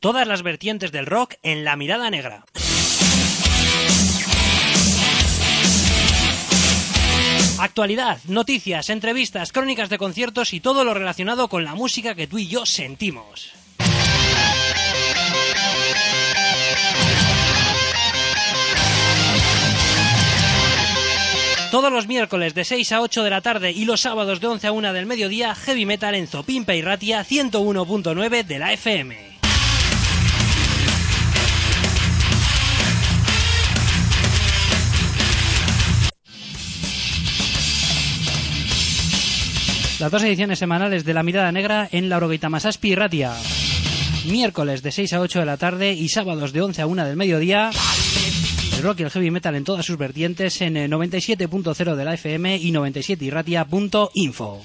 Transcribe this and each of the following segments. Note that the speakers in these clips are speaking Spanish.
Todas las vertientes del rock en La Mirada Negra. Actualidad, noticias, entrevistas, crónicas de conciertos y todo lo relacionado con la música que tú y yo sentimos. Todos los miércoles de 6 a 8 de la tarde y los sábados de 11 a 1 del mediodía, Heavy Metal en Zopimpe y Ratia 101.9 de la FM. Las dos ediciones semanales de La Mirada Negra en Laurogeita Masazpi y Ratia. Miércoles de 6 a 8 de la tarde y sábados de 11 a 1 del mediodía. El rock y el heavy metal en todas sus vertientes en 97.0 de la FM y 97irratia.info.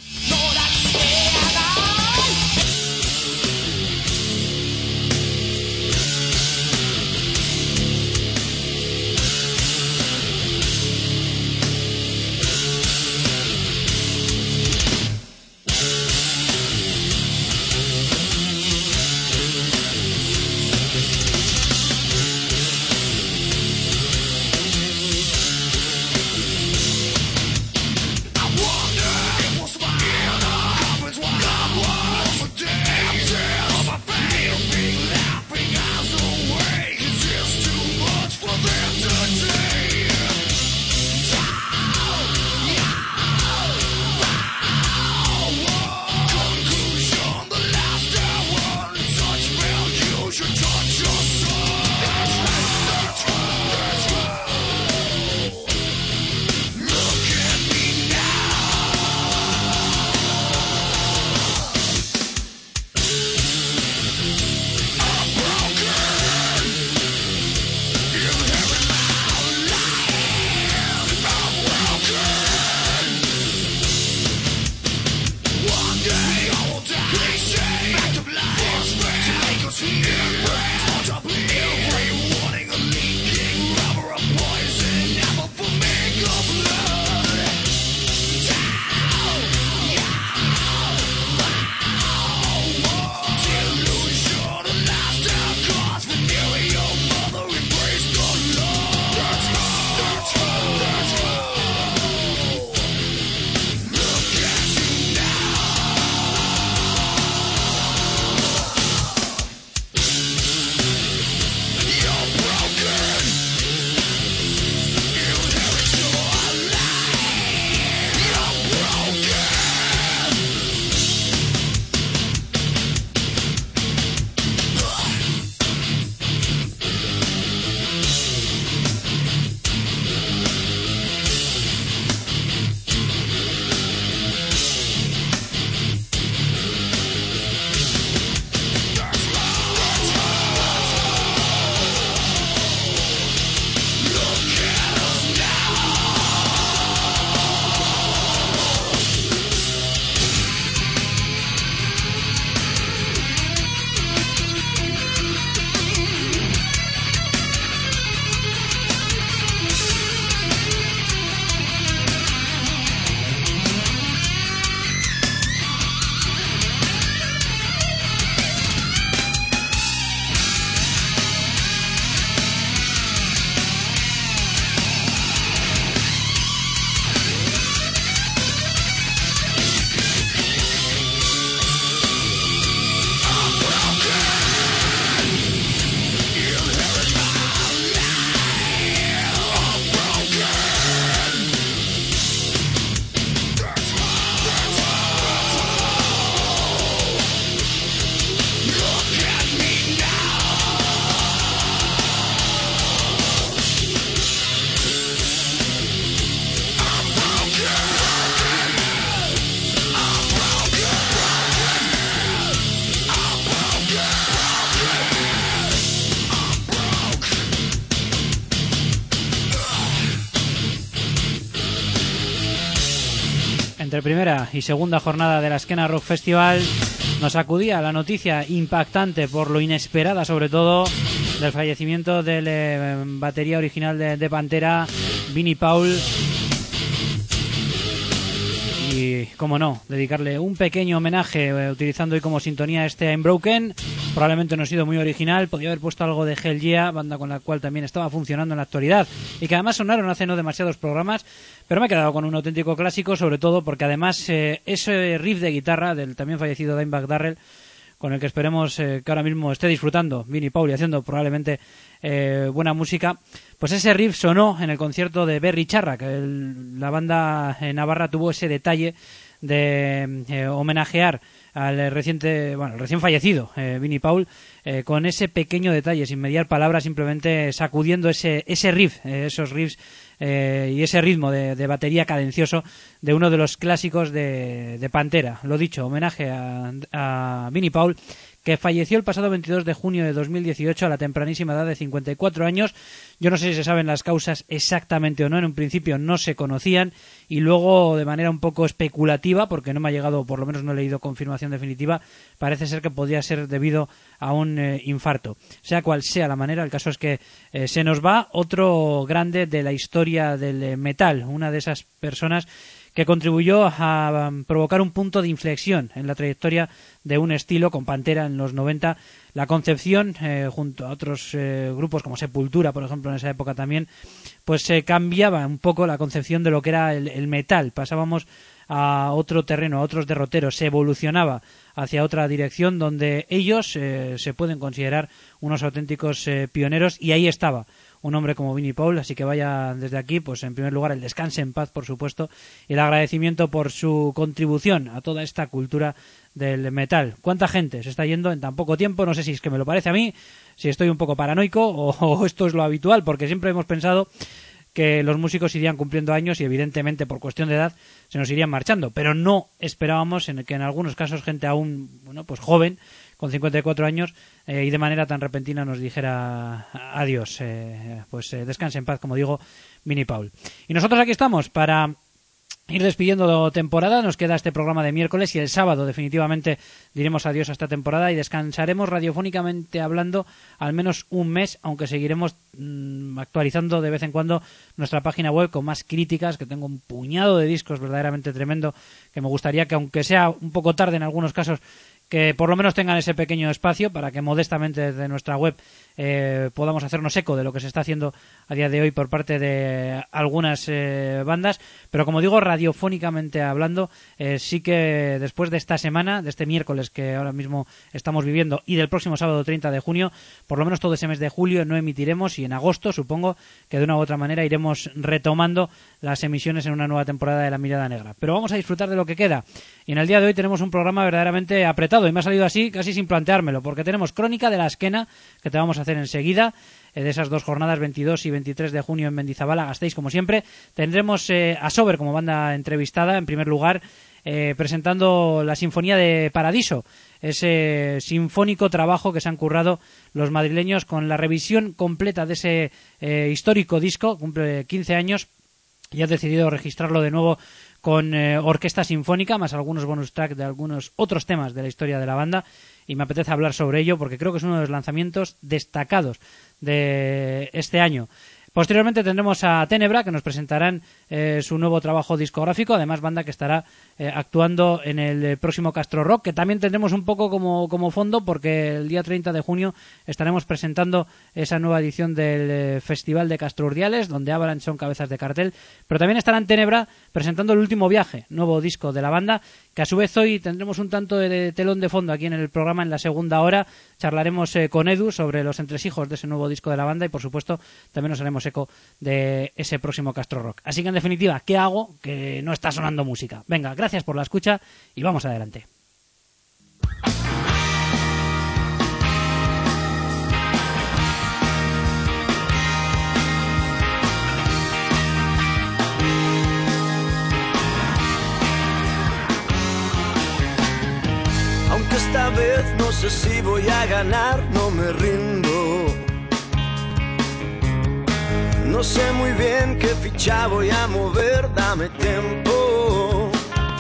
Entre primera y segunda jornada de la Skena Rock Festival nos acudía la noticia impactante, por lo inesperada sobre todo, del fallecimiento del batería original de Pantera, Vinnie Paul. Y, como no, dedicarle un pequeño homenaje utilizando hoy como sintonía este I'm Broken probablemente no ha sido muy original. Podía haber puesto algo de Hell Yeah, banda con la cual también estaba funcionando en la actualidad y que además sonaron hace no demasiados programas, pero me he quedado con un auténtico clásico, sobre todo porque además ese riff de guitarra del también fallecido Dimebag Darrell, con el que esperemos que ahora mismo esté disfrutando Vinnie Paul y haciendo probablemente buena música, pues ese riff sonó en el concierto de Berry Charra, que la banda navarra tuvo ese detalle de homenajear al recién fallecido Vinnie Paul, con ese pequeño detalle, sin mediar palabras, simplemente sacudiendo ese riff, esos riffs y ese ritmo de batería cadencioso de uno de los clásicos de Pantera. Lo dicho, homenaje a Vinnie Paul, que falleció el pasado 22 de junio de 2018 a la tempranísima edad de 54 años. Yo no sé si se saben las causas exactamente o no, en un principio no se conocían y luego de manera un poco especulativa, porque no me ha llegado, por lo menos no he leído confirmación definitiva, parece ser que podría ser debido a un infarto. Sea cual sea la manera, el caso es que se nos va otro grande de la historia del metal, una de esas personas que contribuyó a provocar un punto de inflexión en la trayectoria de un estilo con Pantera en los 90. La concepción, junto a otros grupos como Sepultura, por ejemplo, en esa época también, pues cambiaba un poco la concepción de lo que era el metal. Pasábamos a otro terreno, a otros derroteros, se evolucionaba hacia otra dirección donde ellos se pueden considerar unos auténticos pioneros, y ahí estaba un hombre como Vinnie Paul, así que vaya desde aquí, pues en primer lugar el descanse en paz, por supuesto, y el agradecimiento por su contribución a toda esta cultura del metal. ¿Cuánta gente se está yendo en tan poco tiempo? No sé si es que me lo parece a mí, si estoy un poco paranoico o esto es lo habitual, porque siempre hemos pensado que los músicos irían cumpliendo años y evidentemente por cuestión de edad se nos irían marchando, pero no esperábamos que en algunos casos gente aún pues joven, con 54 años y de manera tan repentina nos dijera adiós. Descanse en paz, como digo, Vinnie Paul. Y nosotros aquí estamos para ir despidiendo temporada. Nos queda este programa de miércoles y el sábado definitivamente diremos adiós a esta temporada y descansaremos radiofónicamente hablando al menos un mes, aunque seguiremos actualizando de vez en cuando nuestra página web con más críticas, que tengo un puñado de discos verdaderamente tremendo que me gustaría que, aunque sea un poco tarde en algunos casos, que por lo menos tengan ese pequeño espacio para que modestamente desde nuestra web podamos hacernos eco de lo que se está haciendo a día de hoy por parte de algunas bandas, pero como digo, radiofónicamente hablando, sí que después de esta semana, de este miércoles que ahora mismo estamos viviendo y del próximo sábado 30 de junio, por lo menos todo ese mes de julio no emitiremos, y en agosto supongo que de una u otra manera iremos retomando las emisiones en una nueva temporada de La Mirada Negra. Pero vamos a disfrutar de lo que queda, y en el día de hoy tenemos un programa verdaderamente apretado, y me ha salido así casi sin planteármelo, porque tenemos Crónica de la Esquena, que te vamos a hacer enseguida, de esas dos jornadas 22 y 23 de junio en Mendizabala, Gasteiz, como siempre. Tendremos a Sober como banda entrevistada, en primer lugar, presentando la Sinfonía de Paradiso, ese sinfónico trabajo que se han currado los madrileños con la revisión completa de ese histórico disco. Cumple 15 años y ha decidido registrarlo de nuevo con orquesta sinfónica, más algunos bonus track de algunos otros temas de la historia de la banda, y me apetece hablar sobre ello porque creo que es uno de los lanzamientos destacados de este año. Posteriormente tendremos a Tenebra, que nos presentarán su nuevo trabajo discográfico, además banda que estará actuando en el próximo Castro Rock, que también tendremos un poco como fondo, porque el día 30 de junio estaremos presentando esa nueva edición del Festival de Castro Urdiales, donde Avalanche son cabezas de cartel, pero también estará en Tenebra presentando El Último Viaje, nuevo disco de la banda, que a su vez hoy tendremos un tanto de telón de fondo aquí en el programa. En la segunda hora charlaremos con Edu sobre los entresijos de ese nuevo disco de la banda, y por supuesto también nos haremos eco de ese próximo Castro Rock. Así que en definitiva, ¿qué hago? Que no está sonando música. Venga, gracias por la escucha y vamos adelante. Aunque esta vez no sé si voy a ganar, no me rindo. No sé muy bien qué ficha voy a mover, dame tiempo.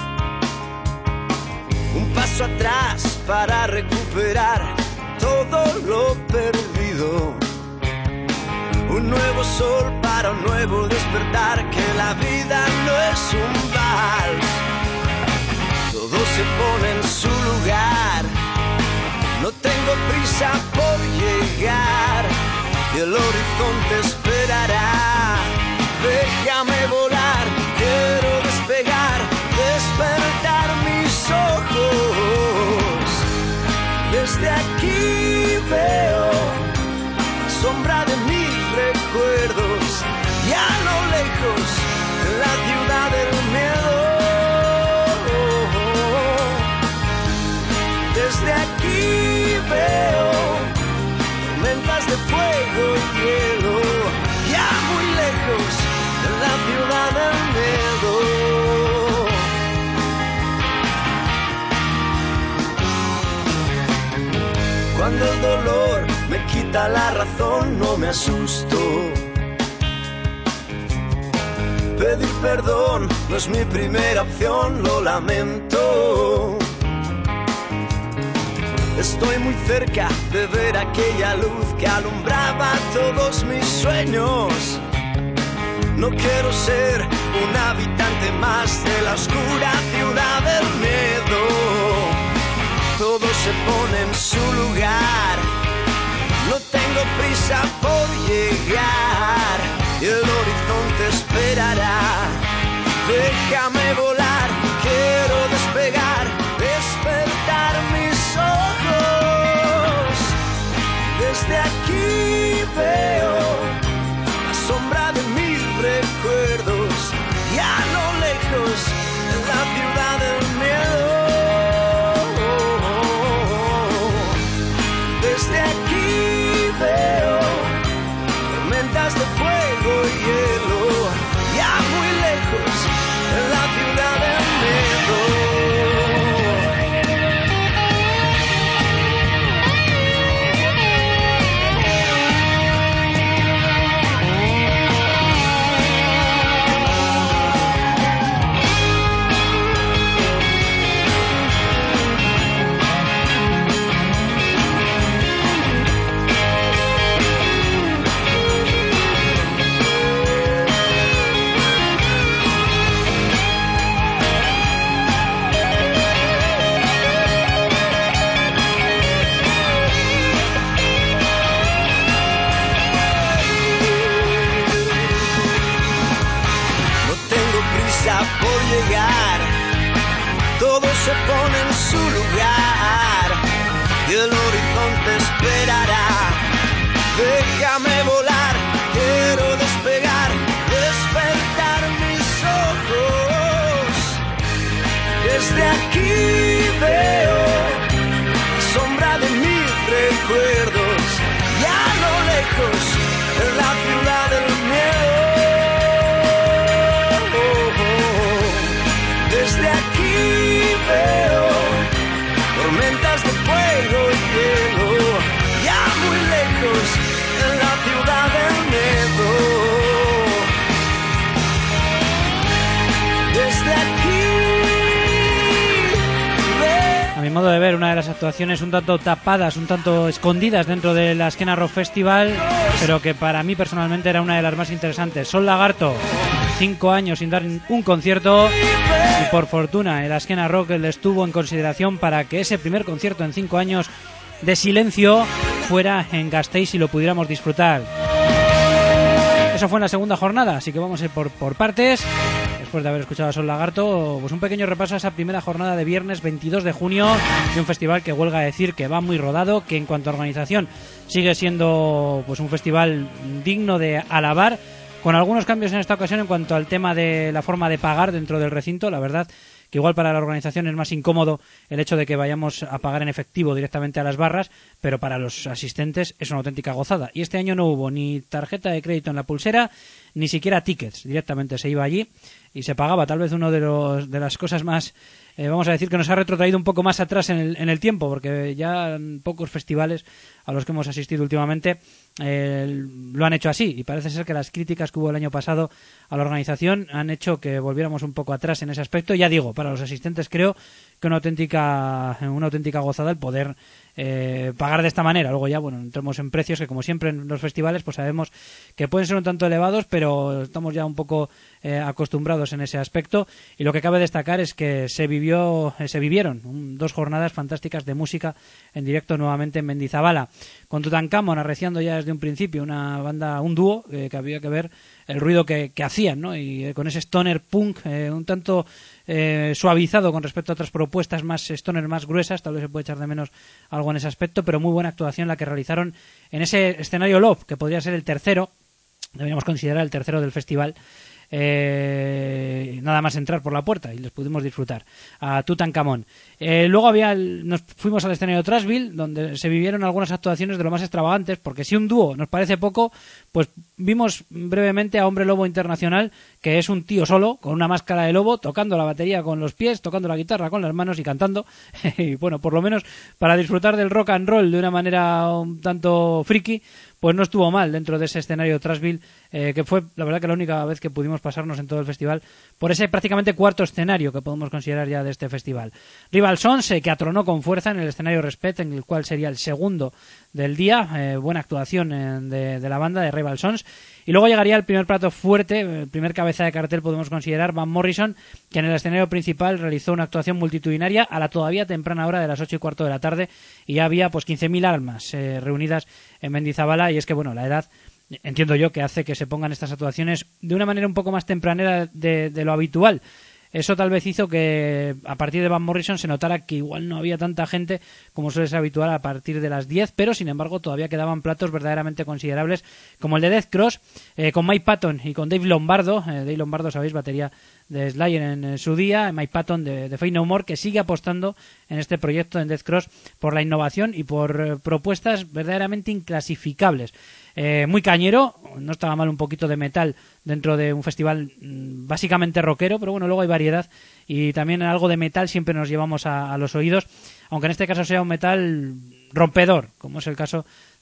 Un paso atrás para recuperar todo lo perdido. Un nuevo sol para un nuevo despertar, que la vida no es un vals. Todo se pone en su lugar. No tengo prisa horizonte esperará. Déjame volar, quiero despegar, despertar mis ojos. Desde aquí veo la sombra de mis recuerdos y a lo lejos la ciudad del miedo. Desde aquí veo tormentas de fuego y hielo, ya muy lejos de la ciudad del miedo. Cuando el dolor me quita la razón, no me asusto. Pedir perdón no es mi primera opción, lo lamento. Estoy muy cerca de ver aquella luz que alumbraba todos mis sueños. No quiero ser un habitante más de la oscura ciudad del miedo. Todo se pone en su lugar. No tengo prisa por llegar y el horizonte esperará. Déjame volar, quiero despegar, despertar mis ojos. Desde aquí veo la sombra de mis recuerdos y a lo lejos la ciudad del miedo. Desde aquí veo tormentas de fuego y hielo, ya muy lejos la ciudad del miedo. Por llegar, todo se pone en su lugar y el horizonte esperará. Déjame volar, quiero despegar, despertar mis ojos. Desde aquí veo la sombra de mis recuerdos y a lo lejos la ciudad del miedo. Desde aquí veo tormentas de fuego y hielo, ya muy lejos en la ciudad del miedo. Desde aquí veo... A mi modo de ver, una de las actuaciones un tanto tapadas, un tanto escondidas dentro de la Azkena Rock Festival, pero que para mí personalmente era una de las más interesantes. Sol Lagarto, 5 años sin dar un concierto y por fortuna el Azkena Rock les tuvo en consideración para que ese primer concierto en 5 años de silencio fuera en Gasteiz y lo pudiéramos disfrutar. Eso fue en la segunda jornada, así que vamos a ir por partes. Después de haber escuchado a Sol Lagarto, pues un pequeño repaso a esa primera jornada de viernes 22 de junio de un festival que huelga a decir que va muy rodado, que en cuanto a organización sigue siendo pues un festival digno de alabar, con algunos cambios en esta ocasión en cuanto al tema de la forma de pagar dentro del recinto. La verdad que igual para la organización es más incómodo el hecho de que vayamos a pagar en efectivo directamente a las barras, pero para los asistentes es una auténtica gozada. Y este año no hubo ni tarjeta de crédito en la pulsera, ni siquiera tickets. Directamente se iba allí y se pagaba. Tal vez uno de las cosas más, vamos a decir, que nos ha retrotraído un poco más atrás en el tiempo, porque ya pocos festivales a los que hemos asistido últimamente lo han hecho así, y parece ser que las críticas que hubo el año pasado a la organización han hecho que volviéramos un poco atrás en ese aspecto. Ya digo, para los asistentes creo que una auténtica gozada el poder pagar de esta manera. Luego ya, bueno, entremos en precios que, como siempre en los festivales, pues sabemos que pueden ser un tanto elevados, pero estamos ya un poco acostumbrados en ese aspecto. Y lo que cabe destacar es que se vivieron 2 jornadas fantásticas de música en directo nuevamente en Mendizabala, con Tutankamón arreciando ya desde un principio, una banda, un dúo que había que ver el ruido que hacían, ¿no? Y con ese stoner punk un tanto suavizado con respecto a otras propuestas más stoner, más gruesas. Tal vez se puede echar de menos algo en ese aspecto, pero muy buena actuación la que realizaron en ese escenario Love, que podría ser el tercero, deberíamos considerar el tercero del festival. Nada más entrar por la puerta y les pudimos disfrutar a Tutankamón. Luego nos fuimos al escenario Trashville, donde se vivieron algunas actuaciones de lo más extravagantes, porque si un dúo nos parece poco, pues vimos brevemente a Hombre Lobo Internacional, que es un tío solo con una máscara de lobo, tocando la batería con los pies, tocando la guitarra con las manos y cantando. Y bueno, por lo menos para disfrutar del rock and roll de una manera un tanto friki, pues no estuvo mal dentro de ese escenario Trashville, que fue la verdad que la única vez que pudimos pasarnos en todo el festival por ese prácticamente cuarto escenario que podemos considerar ya de este festival. Rival Sons, que atronó con fuerza en el escenario Respect, en el cual sería el segundo del día. Buena actuación de la banda de Rival Sons. Y luego llegaría el primer plato fuerte, el primer cabeza de cartel podemos considerar, Van Morrison, que en el escenario principal realizó una actuación multitudinaria a la todavía temprana hora de las 8:15 de la tarde, y ya había pues 15.000 almas reunidas en Mendizabala. Y es que bueno, la edad, entiendo yo, que hace que se pongan estas actuaciones de una manera un poco más tempranera de lo habitual. Eso tal vez hizo que a partir de Van Morrison se notara que igual no había tanta gente como suele ser habitual a partir de las 10, pero sin embargo todavía quedaban platos verdaderamente considerables, como el de Death Cross, con Mike Patton y con Dave Lombardo. Dave Lombardo, sabéis, batería de Slayer en su día, Mike Patton de Faith No More, que sigue apostando en este proyecto en Death Cross por la innovación y por propuestas verdaderamente inclasificables. Muy cañero, no estaba mal un poquito de metal dentro de un festival básicamente rockero, pero bueno, luego hay variedad y también algo de metal siempre nos llevamos a los oídos, aunque en este caso sea un metal rompedor, como es el caso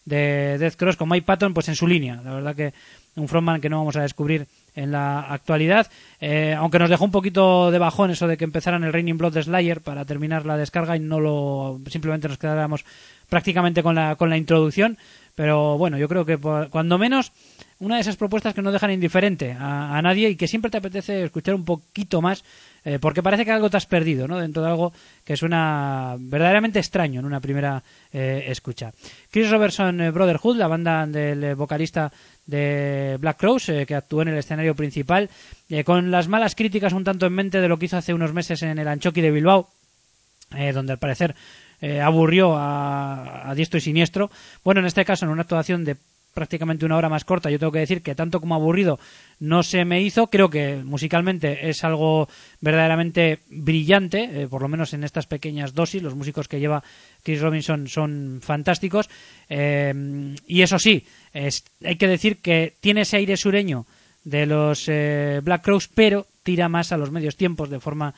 de Death Cross, con Mike Patton pues en su línea. La verdad que un frontman que no vamos a descubrir en la actualidad, aunque nos dejó un poquito de bajón eso de que empezaran el Raining Blood de Slayer para terminar la descarga y simplemente nos quedáramos prácticamente con la introducción. Pero bueno, yo creo que cuando menos una de esas propuestas que no dejan indiferente a nadie y que siempre te apetece escuchar un poquito más, porque parece que algo te has perdido, ¿no? Dentro de algo que suena verdaderamente extraño en una primera escucha. Chris Robertson Brotherhood, la banda del vocalista de Black Crowes, que actuó en el escenario principal, con las malas críticas un tanto en mente de lo que hizo hace unos meses en el Antxoki de Bilbao, donde al parecer aburrió a diestro y siniestro. Bueno, en este caso, en una actuación de prácticamente una hora más corta, yo tengo que decir que tanto como aburrido no se me hizo. Creo que musicalmente es algo verdaderamente brillante, por lo menos en estas pequeñas dosis. Los músicos que lleva Chris Robinson son fantásticos, y eso sí, hay que decir que tiene ese aire sureño de los Black Crowes, pero tira más a los medios tiempos de forma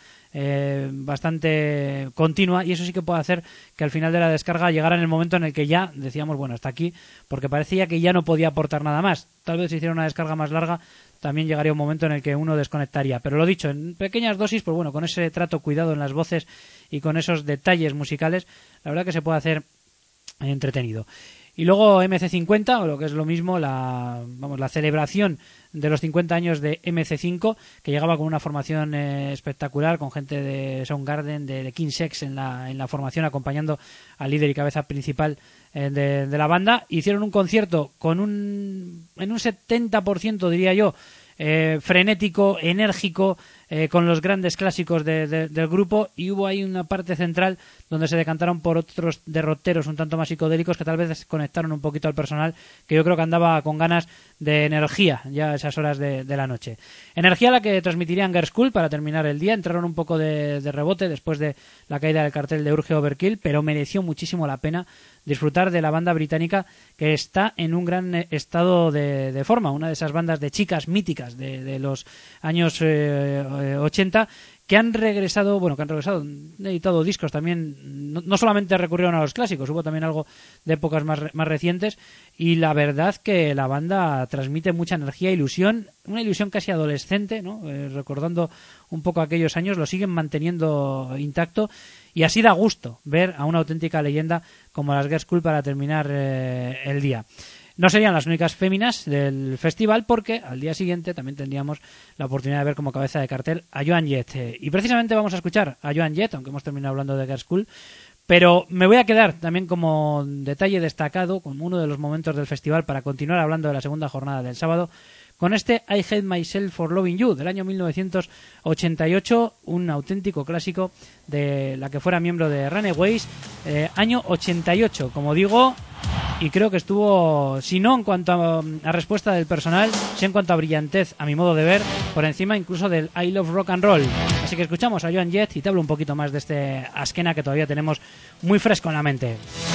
bastante continua, y eso sí que puede hacer que al final de la descarga llegara en el momento en el que ya decíamos, bueno, hasta aquí, porque parecía que ya no podía aportar nada más. Tal vez si hiciera una descarga más larga también llegaría un momento en el que uno desconectaría, pero lo dicho, en pequeñas dosis, pues bueno, con ese trato cuidado en las voces y con esos detalles musicales, la verdad que se puede hacer entretenido. Y luego MC50, o lo que es lo mismo, la celebración de los 50 años de MC5, que llegaba con una formación espectacular, con gente de Soundgarden, de King Sex en la formación, acompañando al líder y cabeza principal de la banda. Hicieron un concierto con en un 70%, diría yo, frenético, enérgico, con los grandes clásicos del grupo, y hubo ahí una parte central donde se decantaron por otros derroteros un tanto más psicodélicos que tal vez desconectaron un poquito al personal, que yo creo que andaba con ganas de energía ya a esas horas de la noche. Energía la que transmitirían Girls' School para terminar el día. Entraron un poco de rebote después de la caída del cartel de Urge Overkill, pero mereció muchísimo la pena disfrutar de la banda británica, que está en un gran estado de forma, una de esas bandas de chicas míticas de los años 80, que han regresado, han editado discos también, no solamente recurrieron a los clásicos, hubo también algo de épocas más recientes, y la verdad que la banda transmite mucha energía e ilusión, una ilusión casi adolescente, ¿no? Recordando un poco aquellos años, lo siguen manteniendo intacto, y así da gusto ver a una auténtica leyenda como las Girls' School para terminar el día. No serían las únicas féminas del festival, porque al día siguiente también tendríamos la oportunidad de ver como cabeza de cartel a Joan Jett. Y precisamente vamos a escuchar a Joan Jett, aunque hemos terminado hablando de Girls' School, pero me voy a quedar también como detalle destacado, como uno de los momentos del festival, para continuar hablando de la segunda jornada del sábado, con este I Hate Myself for Loving You, del año 1988, un auténtico clásico de la que fuera miembro de Runaways, año 88, como digo, y creo que estuvo, si no en cuanto a respuesta del personal, sí en cuanto a brillantez, a mi modo de ver, por encima incluso del I Love Rock and Roll. Así que escuchamos a Joan Jett y te hablo un poquito más de este Askena que todavía tenemos muy fresco en la mente.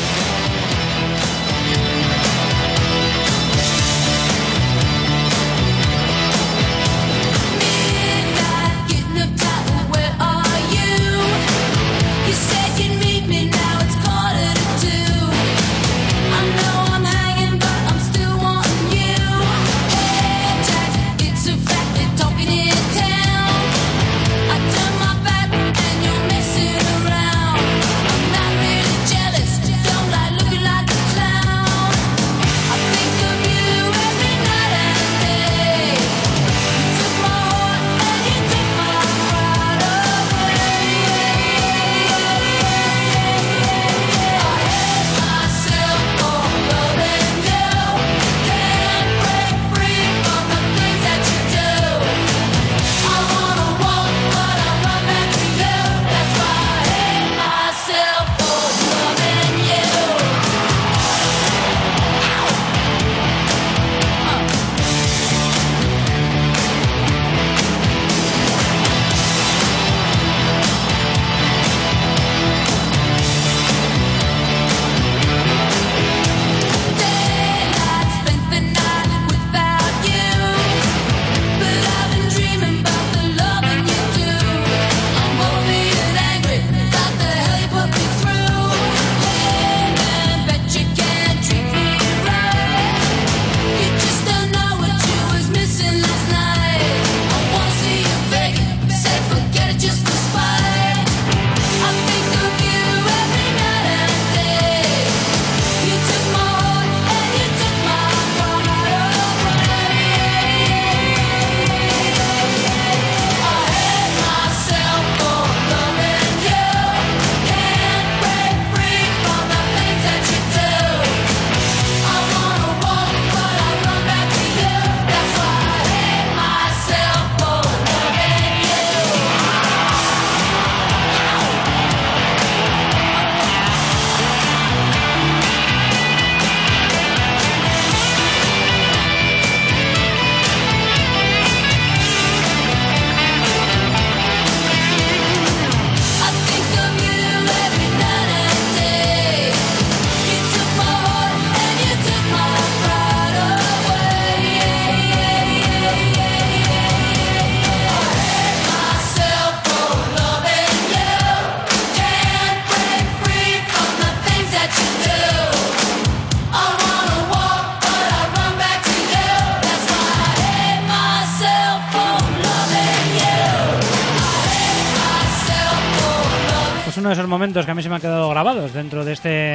Uno de esos momentos que a mí se me han quedado grabados dentro de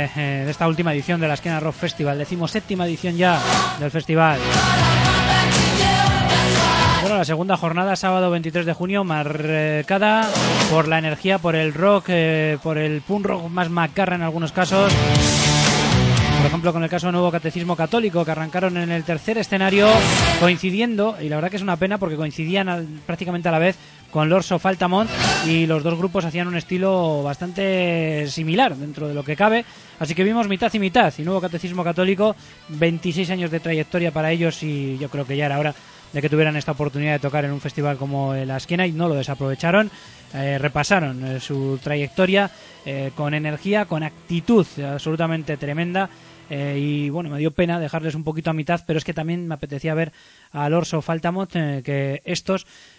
esta última edición de la Askena Rock Festival, 17ª edición ya del festival. Bueno, la segunda jornada, sábado 23 de junio, marcada por la energía, por el rock, por el punk rock más macarra en algunos casos. Por ejemplo, con el caso de Nuevo Catecismo Católico, que arrancaron en el tercer escenario, coincidiendo, y la verdad que es una pena porque coincidían prácticamente a la vez con Lords of Altamont, y los dos grupos hacían un estilo bastante similar dentro de lo que cabe, así que vimos mitad y mitad. Y Nuevo Catecismo Católico, 26 años de trayectoria para ellos, y yo creo que ya era hora de que tuvieran esta oportunidad de tocar en un festival como el Askena, y no lo desaprovecharon. Repasaron su trayectoria con energía, con actitud absolutamente tremenda, y bueno, me dio pena dejarles un poquito a mitad, pero es que también me apetecía ver a Lords of Altamont, que estos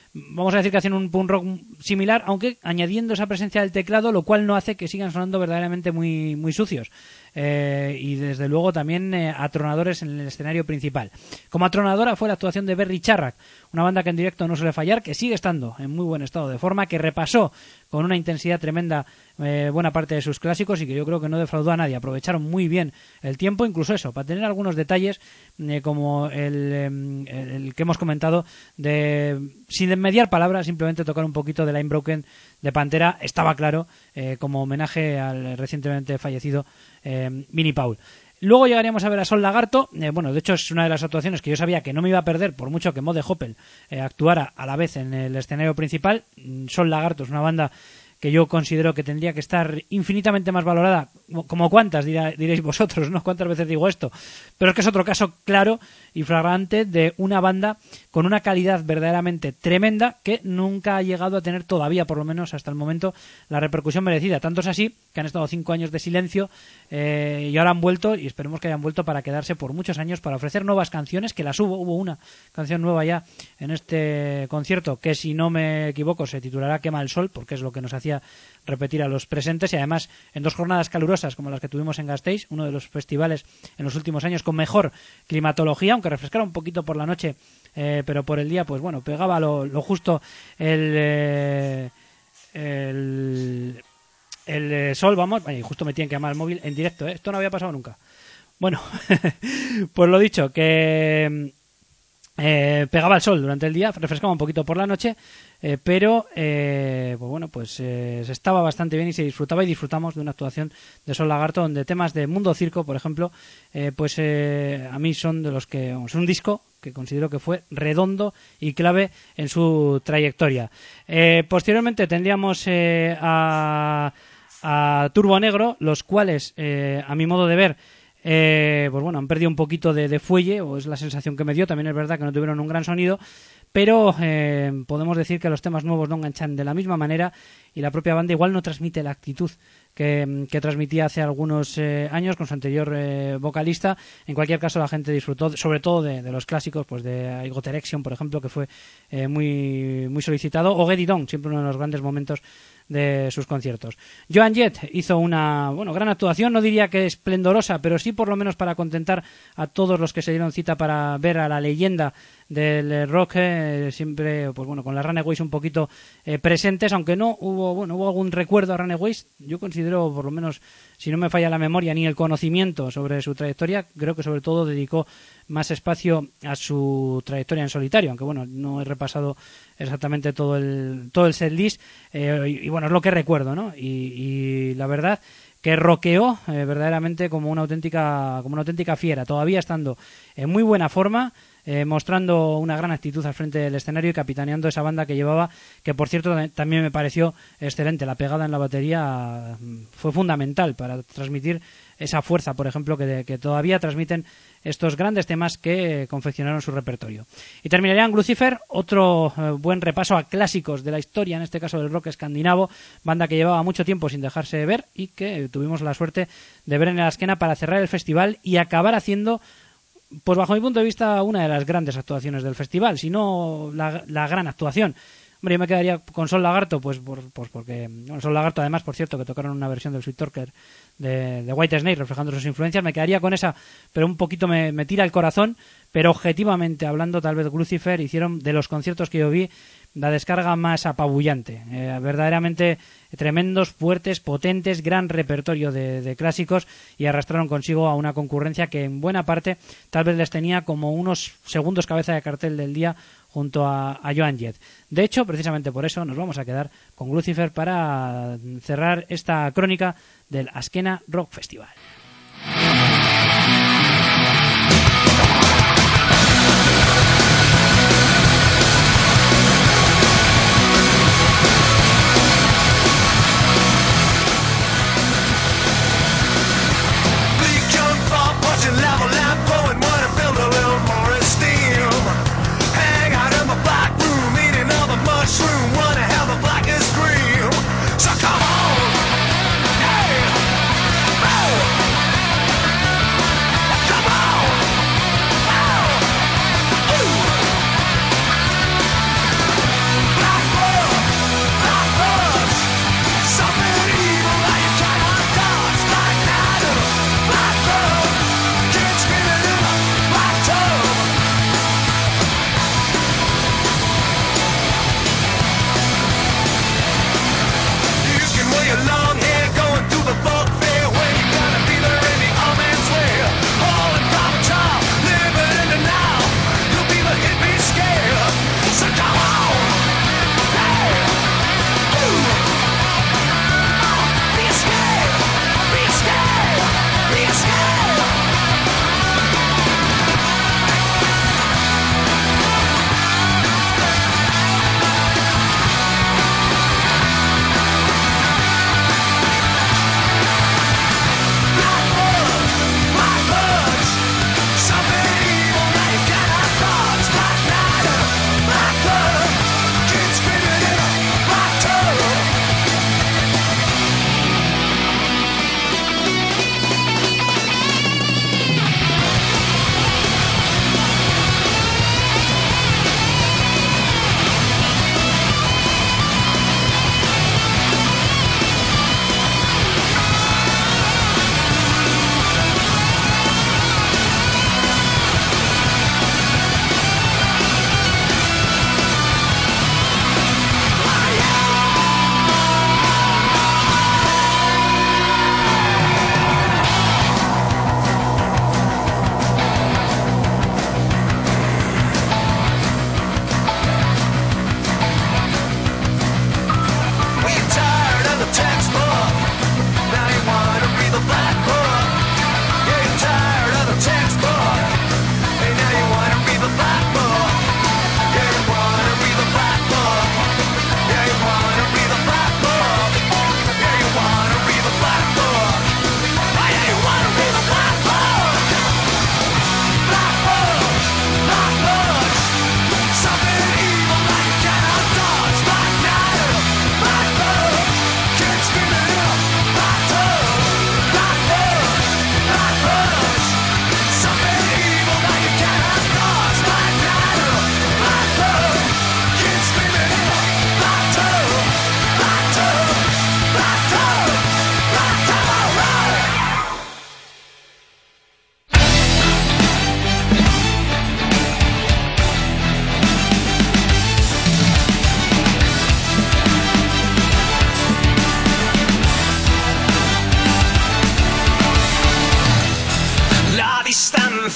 vamos a decir que hacen un punk rock similar, aunque añadiendo esa presencia del teclado, lo cual no hace que sigan sonando verdaderamente muy, muy sucios. Y desde luego también atronadores en el escenario principal. Como atronadora fue la actuación de Berry Charrack, una banda que en directo no suele fallar, que sigue estando en muy buen estado de forma, que repasó con una intensidad tremenda buena parte de sus clásicos y que yo creo que no defraudó a nadie. Aprovecharon muy bien el tiempo, incluso eso, para tener algunos detalles como el que hemos comentado, de sin mediar palabras, simplemente tocar un poquito de Line Broken de Pantera, estaba claro, como homenaje al recientemente fallecido Vinnie Paul. Luego llegaríamos a ver a Sol Lagarto. Bueno, de hecho es una de las actuaciones que yo sabía que no me iba a perder, por mucho que Mode Hoppel actuara a la vez en el escenario principal. Sol Lagarto es una banda que yo considero que tendría que estar infinitamente más valorada. ¿Como cuántas diréis vosotros, ¿no? ¿Cuántas veces digo esto? Pero es que es otro caso claro y flagrante de una banda con una calidad verdaderamente tremenda que nunca ha llegado a tener todavía, por lo menos hasta el momento, la repercusión merecida. Tanto es así que han estado 5 años de silencio y ahora han vuelto, y esperemos que hayan vuelto para quedarse por muchos años, para ofrecer nuevas canciones, que las hubo una canción nueva ya en este concierto que, si no me equivoco, se titulará Quema el Sol, porque es lo que nos hacía repetir a los presentes, y además en 2 jornadas calurosas como las que tuvimos en Gasteiz, uno de los festivales en los últimos años con mejor climatología, aunque refrescara un poquito por la noche, pero por el día, pues bueno, pegaba lo justo el sol, vamos. Ay, justo me tienen que llamar al móvil en directo, ¿eh? Esto no había pasado nunca. Bueno, pues lo dicho, que pegaba el sol durante el día, refrescaba un poquito por la noche, pero pues bueno, pues se estaba bastante bien y se disfrutaba, y disfrutamos de una actuación de Sol Lagarto, donde temas de Mundo Circo, por ejemplo, pues a mí son de los que, vamos, un disco que considero que fue redondo y clave en su trayectoria. Posteriormente tendríamos a Turbo Negro, los cuales, a mi modo de ver, pues bueno, han perdido un poquito de fuelle, o es la sensación que me dio. También es verdad que no tuvieron un gran sonido, pero podemos decir que los temas nuevos no enganchan de la misma manera, y la propia banda igual no transmite la actitud que transmitía hace algunos años con su anterior vocalista. En cualquier caso, la gente disfrutó sobre todo de los clásicos, pues de I Got Erection, por ejemplo, que fue muy, muy solicitado, o Get It On, siempre uno de los grandes momentos de sus conciertos. Joan Jett hizo una gran actuación, no diría que esplendorosa, pero sí por lo menos para contentar a todos los que se dieron cita para ver a la leyenda del rock, siempre pues bueno, con las Runaways un poquito presentes, aunque no hubo algún recuerdo a Runaways. Yo considero, por lo menos si no me falla la memoria ni el conocimiento sobre su trayectoria, creo que sobre todo dedicó más espacio a su trayectoria en solitario, aunque bueno, no he repasado exactamente todo el setlist, y bueno, es lo que recuerdo, ¿no? Y la verdad que rockeó verdaderamente como una auténtica fiera, todavía estando en muy buena forma, mostrando una gran actitud al frente del escenario y capitaneando esa banda que llevaba, que por cierto también me pareció excelente. La pegada en la batería fue fundamental para transmitir esa fuerza, por ejemplo, que todavía transmiten estos grandes temas que confeccionaron su repertorio. Y terminarían Lucifer, otro buen repaso a clásicos de la historia, en este caso del rock escandinavo, banda que llevaba mucho tiempo sin dejarse ver y que tuvimos la suerte de ver en la esquena para cerrar el festival y acabar haciendo, pues bajo mi punto de vista, una de las grandes actuaciones del festival, si no la gran actuación. Hombre, yo me quedaría con Sol Lagarto, pues porque Sol Lagarto, además, por cierto, que tocaron una versión del Sweet Talker de White Snake, reflejando sus influencias. Me quedaría con esa, pero un poquito me tira el corazón. Pero objetivamente hablando, tal vez Lucifer hicieron de los conciertos que yo vi la descarga más apabullante. Verdaderamente tremendos, fuertes, potentes, gran repertorio de clásicos, y arrastraron consigo a una concurrencia que en buena parte tal vez les tenía como unos segundos cabeza de cartel del día junto a Joan Jett. De hecho, precisamente por eso nos vamos a quedar con Lucifer para cerrar esta crónica del Askena Rock Festival. So come on, hey, oh.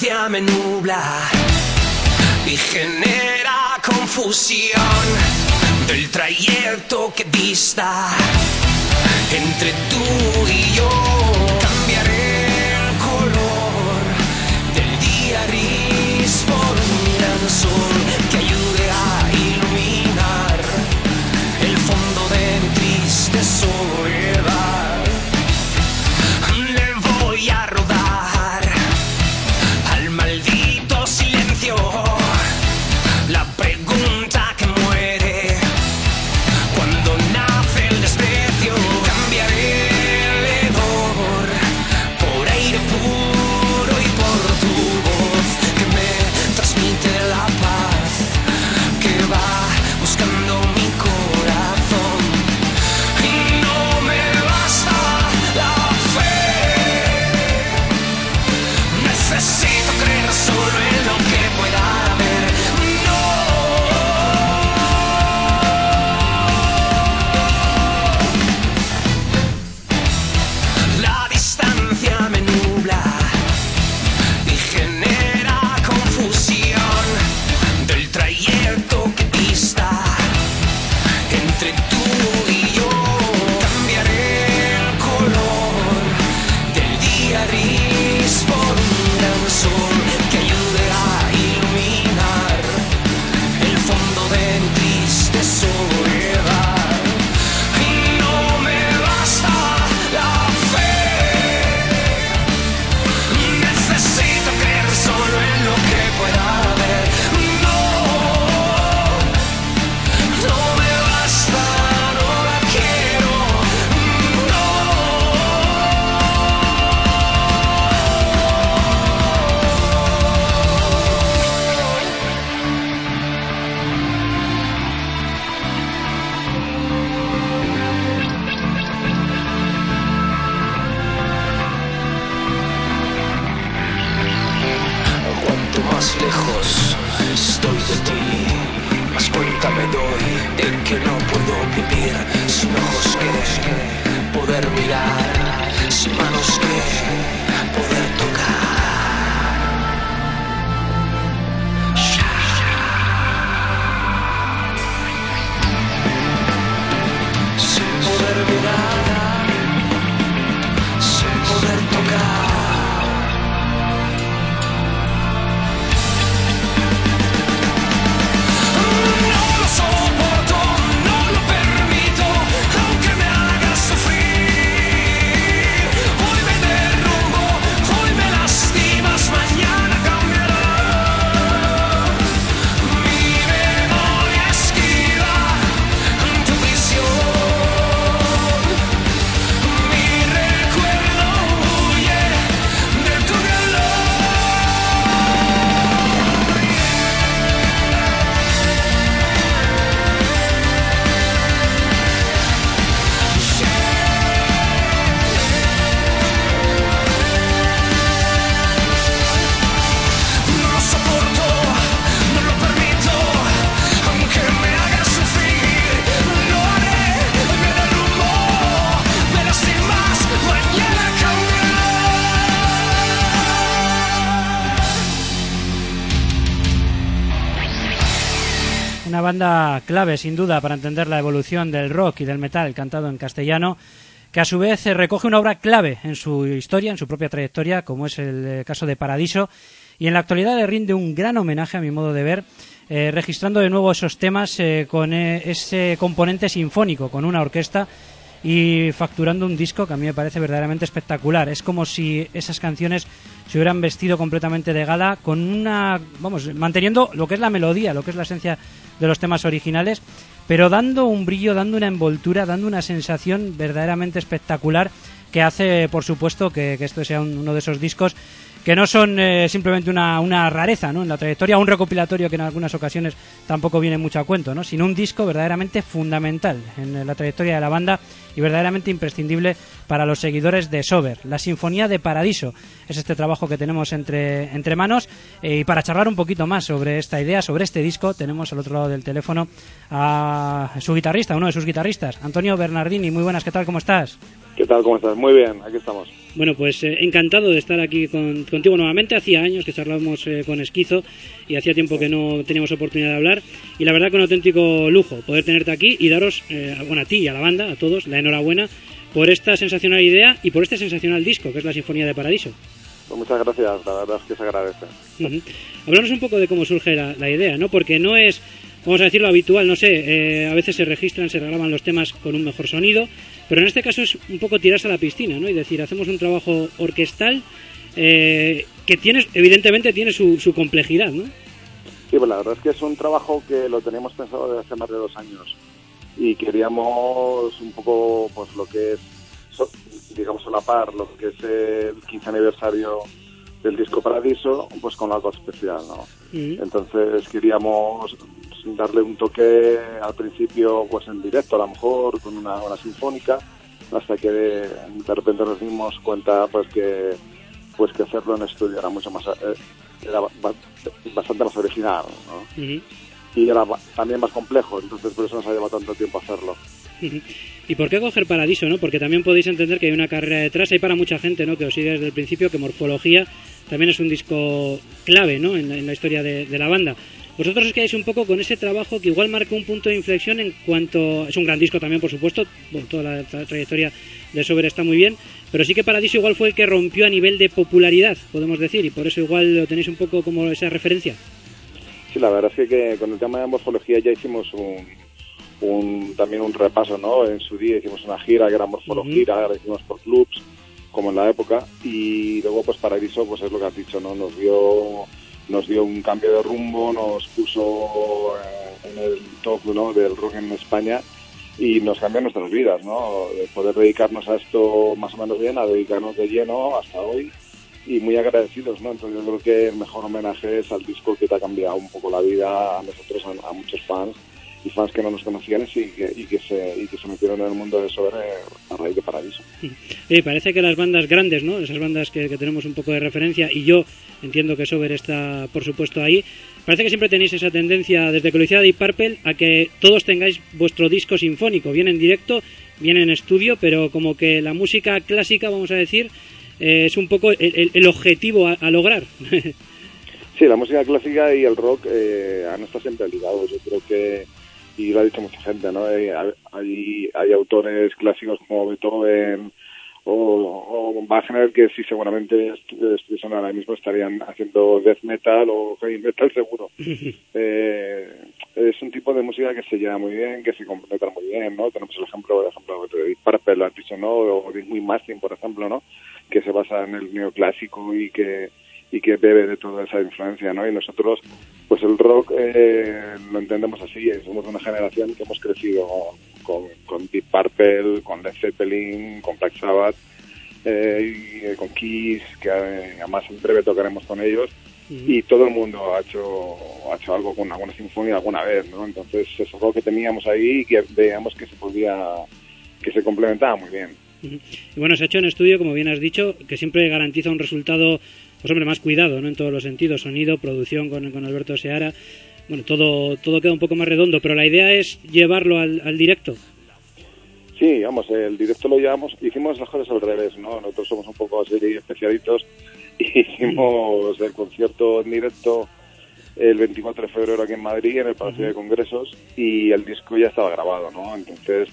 distancia me nubla y genera confusión del trayecto que dista entre tú y yo. Cambiaré el color del día gris por un gran sol que ayude a iluminar el fondo de mi triste soledad. Le voy a rodar al maldito silencio la pregunta que muere cuando nace el desprecio. Cambiaré el hedor por aire puro y por tu voz que me transmite la paz que va buscando mi corazón. Y no me basta la fe, necesito creer solo en lo que pueda haber. La distancia me nubla y genera confusión del trayecto que dista entre tú y yo. Cambiaré el color del día gris por un gran sol que ayude a iluminar el fondo de mi triste soledad. Y no me basta la fe, necesito creer solo en lo que pueda haber. No me basta, no la quiero, Cuanto más lejos estoy de ti, más cuenta me doy de que no puedo vivir sin ojos que poder mirar, sin manos que poder tocar. Sin poder mirar, sin poder tocar. No lo soporto, no lo permito, aunque me hagas sufrir. Hoy me derrumbo, hoy me lastimas, mañana cambiará. Mi memoria esquiva tu prisión, mi recuerdo huye de tu dolor. No lo soporto, no lo permito, aunque me hagas sufrir. Lo haré, hoy me derrumbo, me lastimas, mañana cambiará. Una banda clave, sin duda, para entender la evolución del rock y del metal cantado en castellano, que a su vez recoge una obra clave en su historia, en su propia trayectoria, como es el caso de Paradiso, y en la actualidad le rinde un gran homenaje, a mi modo de ver, registrando de nuevo esos temas con ese componente sinfónico, con una orquesta, y facturando un disco que a mí me parece verdaderamente espectacular. Es como si esas canciones se hubieran vestido completamente de gala, con una, vamos, manteniendo lo que es la melodía, lo que es la esencia de los temas originales, pero dando un brillo, dando una envoltura, dando una sensación verdaderamente espectacular que hace, por supuesto, que esto sea uno de esos discos que no son simplemente una rareza, ¿no?, en la trayectoria, un recopilatorio que en algunas ocasiones tampoco viene mucho a cuento, ¿no?, sino un disco verdaderamente fundamental en la trayectoria de la banda y verdaderamente imprescindible para los seguidores de Sober. La Sinfonía de Paradiso es este trabajo que tenemos entre manos, y para charlar un poquito más sobre esta idea, sobre este disco, tenemos al otro lado del teléfono a su guitarrista, uno de sus guitarristas, Antonio Bernardini. Muy buenas, ¿qué tal? ¿Cómo estás? ¿Qué tal? ¿Cómo estás? Muy bien, aquí estamos. Bueno, pues encantado de estar aquí contigo nuevamente. Hacía años que charlábamos con Esquizo y hacía tiempo que no teníamos oportunidad de hablar, y la verdad que un auténtico lujo poder tenerte aquí y daros, a ti y a la banda, a todos, la enhorabuena por esta sensacional idea y por este sensacional disco que es la Sinfonía de Paradiso. Pues muchas gracias, la verdad es que se agradece. Hablamos un poco de cómo surge la idea, ¿no? Porque no es, vamos a decirlo, habitual, no sé, a veces se regraban los temas con un mejor sonido, pero en este caso es un poco tirarse a la piscina, ¿no? Y decir, hacemos un trabajo orquestal que evidentemente tiene su complejidad, ¿no? Sí, pues la verdad es que es un trabajo que lo teníamos pensado desde hace más de 2 años y queríamos un poco, pues lo que es, digamos, solapar lo que es el 15 aniversario del disco Paradiso, pues con algo especial, ¿no? Entonces queríamos darle un toque al principio, pues en directo, a lo mejor con una sinfónica, hasta que de repente nos dimos cuenta pues que hacerlo en estudio era mucho más, era bastante más original, ¿no? Y era también más complejo, entonces por eso nos ha llevado tanto tiempo hacerlo. ¿Y por qué coger Paradiso, no? Porque también podéis entender que hay una carrera detrás, hay para mucha gente, ¿no?, que os sigue desde el principio, que Morfología también es un disco clave, ¿no?, en la historia de la banda. Vosotros os quedáis un poco con ese trabajo que igual marcó un punto de inflexión en cuanto... Es un gran disco también, por supuesto, bueno, toda la trayectoria de Sober está muy bien, pero sí que Paradiso igual fue el que rompió a nivel de popularidad, podemos decir, y por eso igual lo tenéis un poco como esa referencia. Sí, la verdad es que con el tema de Morfología ya hicimos también un repaso, ¿no? En su día hicimos una gira que era Morfología, la hicimos por clubs, como en la época, y luego pues Paradiso, pues es lo que has dicho, ¿no? Nos dio un cambio de rumbo, nos puso en el top, ¿no?, del rock en España, y nos cambió nuestras vidas, ¿no? De poder dedicarnos a esto más o menos bien, a dedicarnos de lleno hasta hoy, y muy agradecidos, ¿no? Entonces yo creo que el mejor homenaje es al disco que te ha cambiado un poco la vida a nosotros, a muchos fans, y fans que no nos conocían y que se metieron en el mundo de Sober a raíz de Paradiso. Parece que las bandas grandes, ¿no?, esas bandas que tenemos un poco de referencia, y yo entiendo que Sober está, por supuesto, ahí, parece que siempre tenéis esa tendencia, desde que lo hiciera Deep Purple, a que todos tengáis vuestro disco sinfónico, bien en directo, bien en estudio, pero como que la música clásica, vamos a decir, es un poco el objetivo a lograr. Sí, la música clásica y el rock han estado siempre ligados. Yo creo que, y lo ha dicho mucha gente, ¿no? Hay autores clásicos como Beethoven o Wagner que sí seguramente estuviesen ahora mismo estarían haciendo death metal o heavy metal seguro. Es un tipo de música que se lleva muy bien, que se completa muy bien, ¿no? Tenemos el ejemplo de Deep Purple, lo has dicho, ¿no? O de Win Mastin, por ejemplo, ¿no?, que se basa en el neoclásico y que bebe de toda esa influencia, ¿no? Y nosotros, pues el rock lo entendemos así, somos una generación que hemos crecido con Deep Purple, con Led Zeppelin, con Black Sabbath, y con Kiss, que además en breve tocaremos con ellos, y todo el mundo ha hecho algo con alguna sinfonía alguna vez, ¿no? Entonces es algo que teníamos ahí y que veíamos que se complementaba muy bien. Y bueno, se ha hecho en estudio, como bien has dicho, que siempre garantiza un resultado, pues hombre, más cuidado, ¿no?, en todos los sentidos, sonido, producción con Alberto Seara, bueno, todo queda un poco más redondo, pero la idea es llevarlo al directo. Sí, vamos, el directo lo llevamos, hicimos las cosas al revés, ¿no? Nosotros somos un poco así especialitos y hicimos el concierto en directo el 24 de febrero aquí en Madrid, en el Palacio de Congresos, y el disco ya estaba grabado, ¿no? Entonces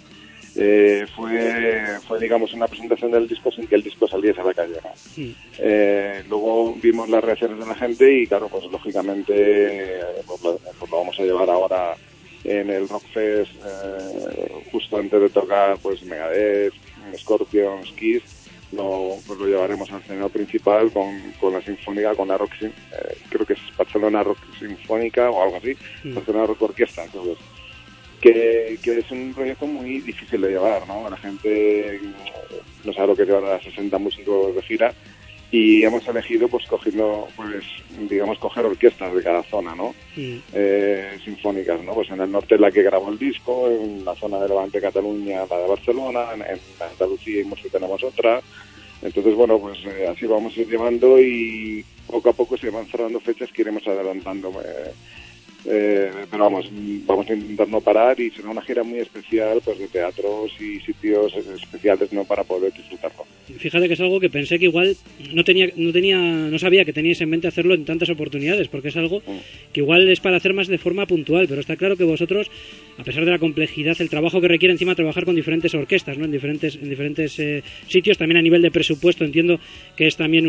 fue digamos una presentación del disco sin que el disco saliese a la calle, ¿no? Luego vimos las reacciones de la gente y claro, pues lógicamente pues lo vamos a llevar ahora en el Rockfest, justo antes de tocar pues Megadeth, Scorpions, Kiss, lo llevaremos al escenario principal con la sinfónica, con la rock, creo que es Barcelona Rock Sinfónica o algo así, Barcelona Rock Orquesta, entonces que es un proyecto muy difícil de llevar, ¿no? La gente no sabe lo que es llevar a 60 músicos de gira y hemos elegido pues cogiendo pues digamos coger orquestas de cada zona, ¿no? Sinfónicas, ¿no? Pues en el norte la que grabó el disco, en la zona de Levante, Cataluña, la de Barcelona, en Andalucía y Murcia tenemos otra. Entonces, bueno, pues así vamos a ir llevando y poco a poco se van cerrando fechas que iremos adelantando. Pero vamos a intentar no parar y será una gira muy especial, pues de teatros y sitios especiales, ¿no? Para poder disfrutarlo. Fíjate que es algo que pensé que igual no sabía que teníais en mente hacerlo en tantas oportunidades, porque es algo que igual es para hacer más de forma puntual, pero está claro que vosotros, a pesar de la complejidad, el trabajo que requiere encima trabajar con diferentes orquestas, ¿no? En diferentes sitios, también a nivel de presupuesto entiendo que es también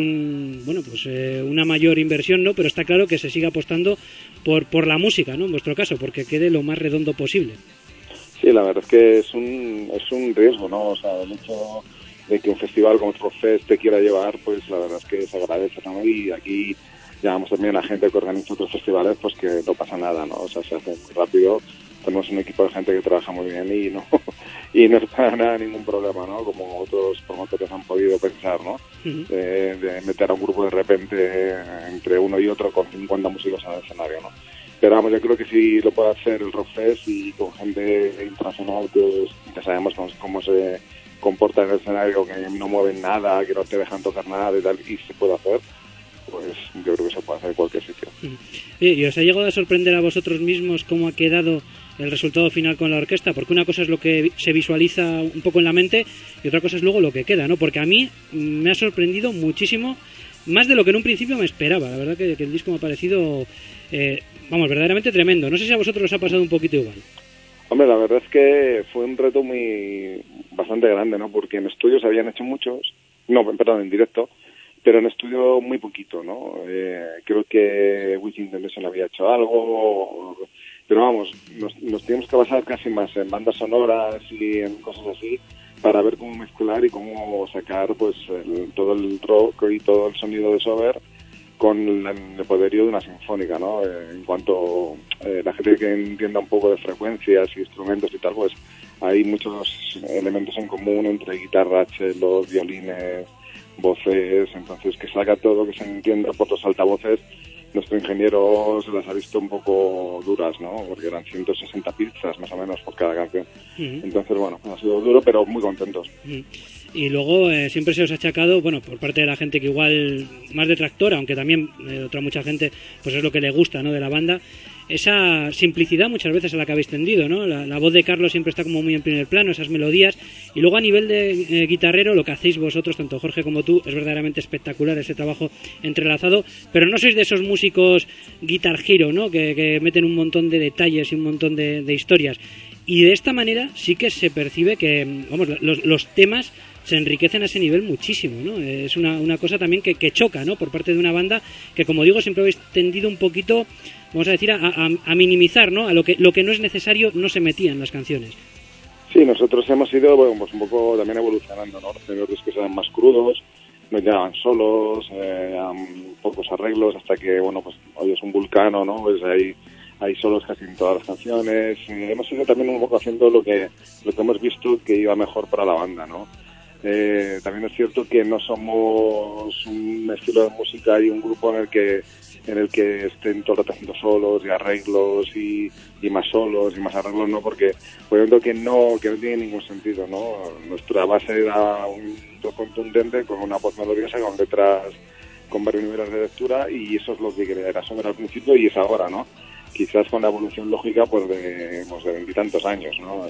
una mayor inversión, ¿no? Pero está claro que se sigue apostando por la música, ¿no? En vuestro caso, porque quede lo más redondo posible. Sí, la verdad es que es un riesgo, ¿no? O sea, el hecho de que un festival como Rockfest te quiera llevar, pues la verdad es que se agradece, ¿no? Y aquí llamamos también a la gente que organiza otros festivales, pues que no pasa nada, ¿no? O sea, se hace muy rápido, tenemos un equipo de gente que trabaja muy bien y no es para nada ningún problema, ¿no? Como otros promotores han podido pensar, ¿no? De meter a un grupo de repente entre uno y otro con 50 músicos en el escenario, ¿no? Pero vamos, yo creo que sí lo puede hacer el Rockfest y con gente internacional que sabemos cómo se comporta en el escenario, que no mueven nada, que no te dejan tocar nada y tal, y se puede hacer, pues yo creo que se puede hacer en cualquier sitio. ¿Y os ha llegado a sorprender a vosotros mismos cómo ha quedado el resultado final con la orquesta? Porque una cosa es lo que se visualiza un poco en la mente y otra cosa es luego lo que queda, ¿no? Porque a mí me ha sorprendido muchísimo, más de lo que en un principio me esperaba. La verdad que el disco me ha parecido, verdaderamente tremendo. No sé si a vosotros os ha pasado un poquito igual. Hombre, la verdad es que fue un reto bastante grande, ¿no? Porque en estudios habían hecho en directo, pero en estudio muy poquito, ¿no? Creo que Within Temptation había hecho algo, pero vamos, nos teníamos que basar casi más en bandas sonoras y en cosas así para ver cómo mezclar y cómo sacar pues todo el rock y todo el sonido de Sober con el poderío de una sinfónica, ¿no? En cuanto la gente que entienda un poco de frecuencias y instrumentos y tal, pues hay muchos elementos en común entre guitarra, cellos, violines, voces, entonces que salga todo, que se entienda por los altavoces. Nuestro ingeniero se las ha visto un poco duras, ¿no? Porque eran 160 pizzas más o menos por cada canción. Entonces, bueno, ha sido duro, pero muy contentos. Y luego siempre se os ha achacado, por parte de la gente que igual más detractora, aunque también otra mucha gente, pues es lo que le gusta, ¿no? De la banda, esa simplicidad muchas veces a la que habéis tendido, ¿no? La voz de Carlos siempre está como muy en primer plano, esas melodías, y luego a nivel de guitarrero, lo que hacéis vosotros, tanto Jorge como tú, es verdaderamente espectacular ese trabajo entrelazado, pero no sois de esos músicos guitar hero, ¿no? Que meten un montón de detalles y un montón de historias, y de esta manera sí que se percibe que, los temas se enriquecen a ese nivel muchísimo, ¿no? Es una cosa también que choca, ¿no? Por parte de una banda que, como digo, siempre habéis tendido un poquito, vamos a decir, a minimizar, ¿no? A lo que no es necesario no se metía en las canciones. Sí, nosotros hemos ido pues un poco también evolucionando, ¿no? Los primeros discos eran más crudos, nos llevaban solos, pocos arreglos, hasta que, pues hoy es un vulcano, ¿no? Pues hay solos casi en todas las canciones. Hemos ido también un poco haciendo lo que hemos visto que iba mejor para la banda, ¿no? También es cierto que no somos un estilo de música y un grupo en el que estén todo el rato haciendo solos y arreglos y más solos y más arreglos, ¿no? Porque obviamente que no tiene ningún sentido, ¿no? Nuestra base era un rock contundente con una voz melodiosa, con letras con varios niveles de lectura, y eso es lo que era Sober al principio y es ahora, ¿no? Quizás con la evolución lógica pues de 20 y tantos años, ¿no?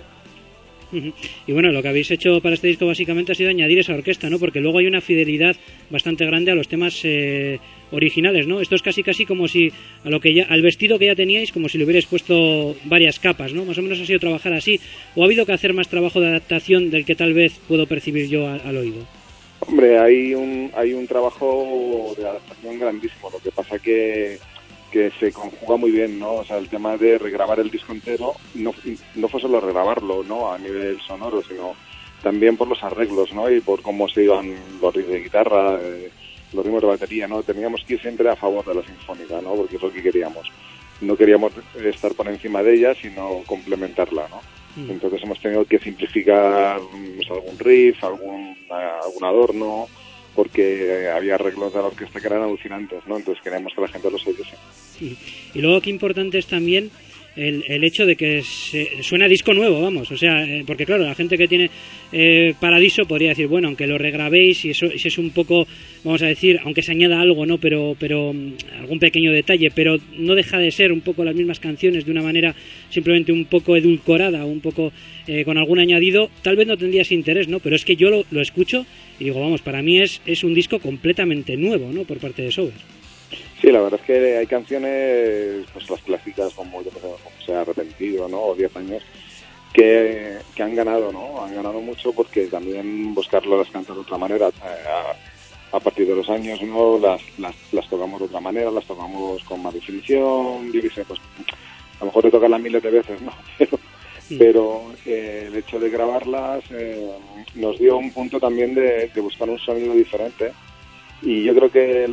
Y lo que habéis hecho para este disco básicamente ha sido añadir esa orquesta, ¿no? Porque luego hay una fidelidad bastante grande a los temas originales, ¿no? Esto es casi como si al vestido que ya teníais, como si le hubierais puesto varias capas, ¿no? Más o menos ha sido trabajar así, o ha habido que hacer más trabajo de adaptación del que tal vez puedo percibir yo al oído. Hombre, hay un trabajo de adaptación grandísimo. Lo que pasa que se conjuga muy bien, ¿no? O sea, el tema de regrabar el disco entero no fue solo regrabarlo, ¿no? A nivel sonoro, sino también por los arreglos, ¿no? Y por cómo se iban los riffs de guitarra, los ritmos de batería, ¿no? Teníamos que ir siempre a favor de la sinfónica, ¿no? Porque es lo que queríamos. No queríamos estar por encima de ella, sino complementarla, ¿no? Entonces hemos tenido que simplificar algún riff, algún adorno, porque había arreglos de la orquesta que eran alucinantes, ¿no? Entonces queríamos que la gente los oyese. Y luego qué importante es también el hecho de que suena disco nuevo, vamos, o sea, porque claro, la gente que tiene Paradiso podría decir, bueno, aunque lo regrabéis y eso es un poco, vamos a decir, aunque se añada algo, ¿no? Pero algún pequeño detalle, pero no deja de ser un poco las mismas canciones de una manera simplemente un poco edulcorada, un poco con algún añadido, tal vez no tendrías interés, ¿no? Pero es que yo lo escucho y digo, vamos, para mí es un disco completamente nuevo, ¿no? Por parte de Sober. Sí, la verdad es que hay canciones, pues las clásicas como Se ha arrepentido, ¿no? O 10 años, que han ganado, ¿no? Han ganado mucho porque también buscarlo las cantas de otra manera. A partir de los años, ¿no? Las tocamos de otra manera, las tocamos con más definición, yo qué sé, pues a lo mejor te tocan las miles de veces, ¿no? Pero el hecho de grabarlas nos dio un punto también de buscar un sonido diferente. Y yo creo que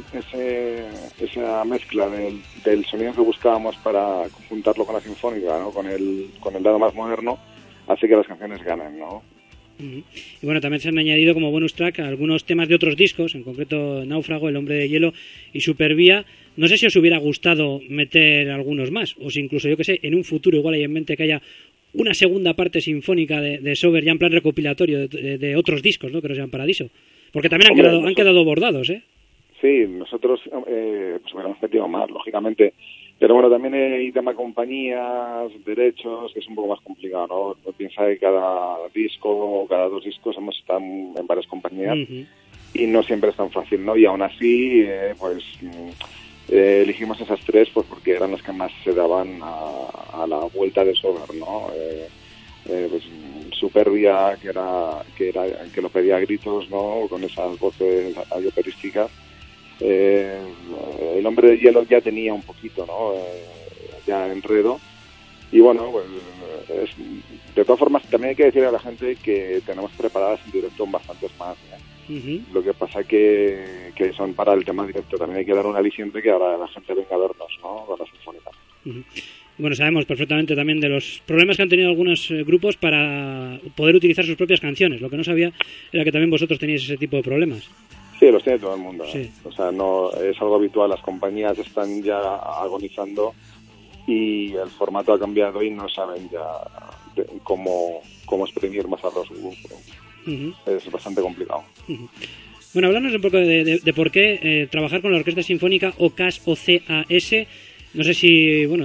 esa mezcla del sonido que buscábamos para juntarlo con la sinfónica, ¿no? con el lado más moderno, hace que las canciones ganen, ¿no? Y bueno, también se han añadido como bonus track algunos temas de otros discos, en concreto Náufrago, El Hombre de Hielo y Supervía. No sé si os hubiera gustado meter algunos más, o si incluso, yo que sé, en un futuro igual hay en mente que haya una segunda parte sinfónica de Sober ya en plan recopilatorio de otros discos, ¿no? Que no sean Paradiso. Porque también han quedado bordados, ¿eh? Sí, nosotros pues hubiéramos metido más, lógicamente. Pero bueno, también hay tema compañías, derechos, que es un poco más complicado, ¿no? Piensa que cada disco o cada 2 discos hemos estado en varias compañías y no siempre es tan fácil, ¿no? Y aún así, pues elegimos esas 3 pues porque eran las que más se daban a la vuelta de Sober, ¿no? Pues Superbia, que lo pedía a gritos, ¿no? Con esas voces operísticas. El Hombre de Hielo ya tenía un poquito, ¿no? Ya enredo. Y bueno, pues de todas formas también hay que decir a la gente que tenemos preparadas en directo bastantes más, ¿eh? Lo que pasa que son para el tema directo. También hay que dar un aliciente que ahora la gente venga a vernos, ¿no? Con la sinfónica. Bueno, sabemos perfectamente también de los problemas que han tenido algunos grupos para poder utilizar sus propias canciones. Lo que no sabía era que también vosotros teníais ese tipo de problemas. Sí, los tiene todo el mundo, ¿eh? Sí. O sea, no es algo habitual. Las compañías están ya agonizando y el formato ha cambiado y no saben ya cómo exprimir más a los grupos. Es bastante complicado. Bueno, háblanos un poco de por qué trabajar con la Orquesta Sinfónica OCAS o CAS. No sé si, bueno,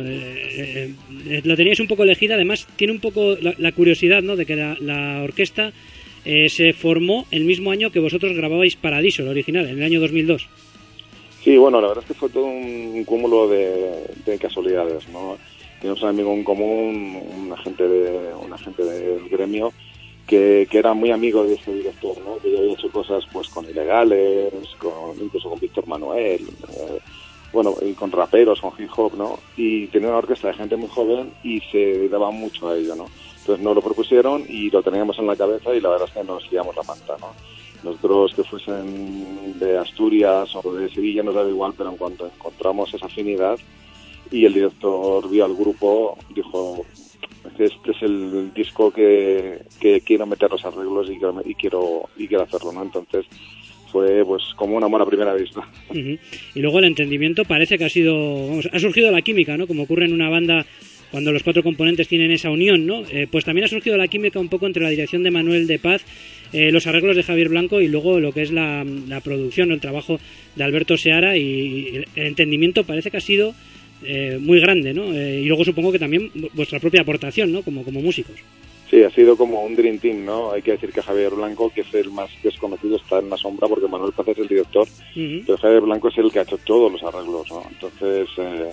la teníais un poco elegida. Además, tiene un poco la curiosidad, ¿no?, de que la orquesta se formó el mismo año que vosotros grababais Paradiso, el original, en el año 2002. Sí, bueno, la verdad es que fue todo un cúmulo de casualidades, ¿no? Teníamos un amigo en común, un agente del gremio, que era muy amigo de este director, ¿no? Que ya había hecho cosas pues con Ilegales, incluso con Víctor Manuel, bueno, y con raperos, con hip hop, ¿no? Y tenía una orquesta de gente muy joven y se daba mucho a ello, ¿no? Entonces nos lo propusieron y lo teníamos en la cabeza y la verdad es que nos liamos la manta, ¿no? Nosotros que fuesen de Asturias o de Sevilla nos daba igual, pero en cuanto encontramos esa afinidad y el director vio al grupo, dijo, este es el disco que quiero meter los arreglos y quiero hacerlo, ¿no? Entonces fue pues como un amor a primera vista. Y luego el entendimiento parece que ha surgido la química, ¿no? Como ocurre en una banda cuando los 4 componentes tienen esa unión, ¿no? Pues también ha surgido la química un poco entre la dirección de Manuel de Paz, los arreglos de Javier Blanco y luego lo que es la producción, el trabajo de Alberto Seara, y el entendimiento parece que ha sido muy grande, ¿no? Y luego supongo que también vuestra propia aportación, ¿no? Como músicos. Sí, ha sido como un dream team, ¿no? Hay que decir que Javier Blanco, que es el más desconocido, está en la sombra porque Manuel Paz es el director, pero Javier Blanco es el que ha hecho todos los arreglos, ¿no? Entonces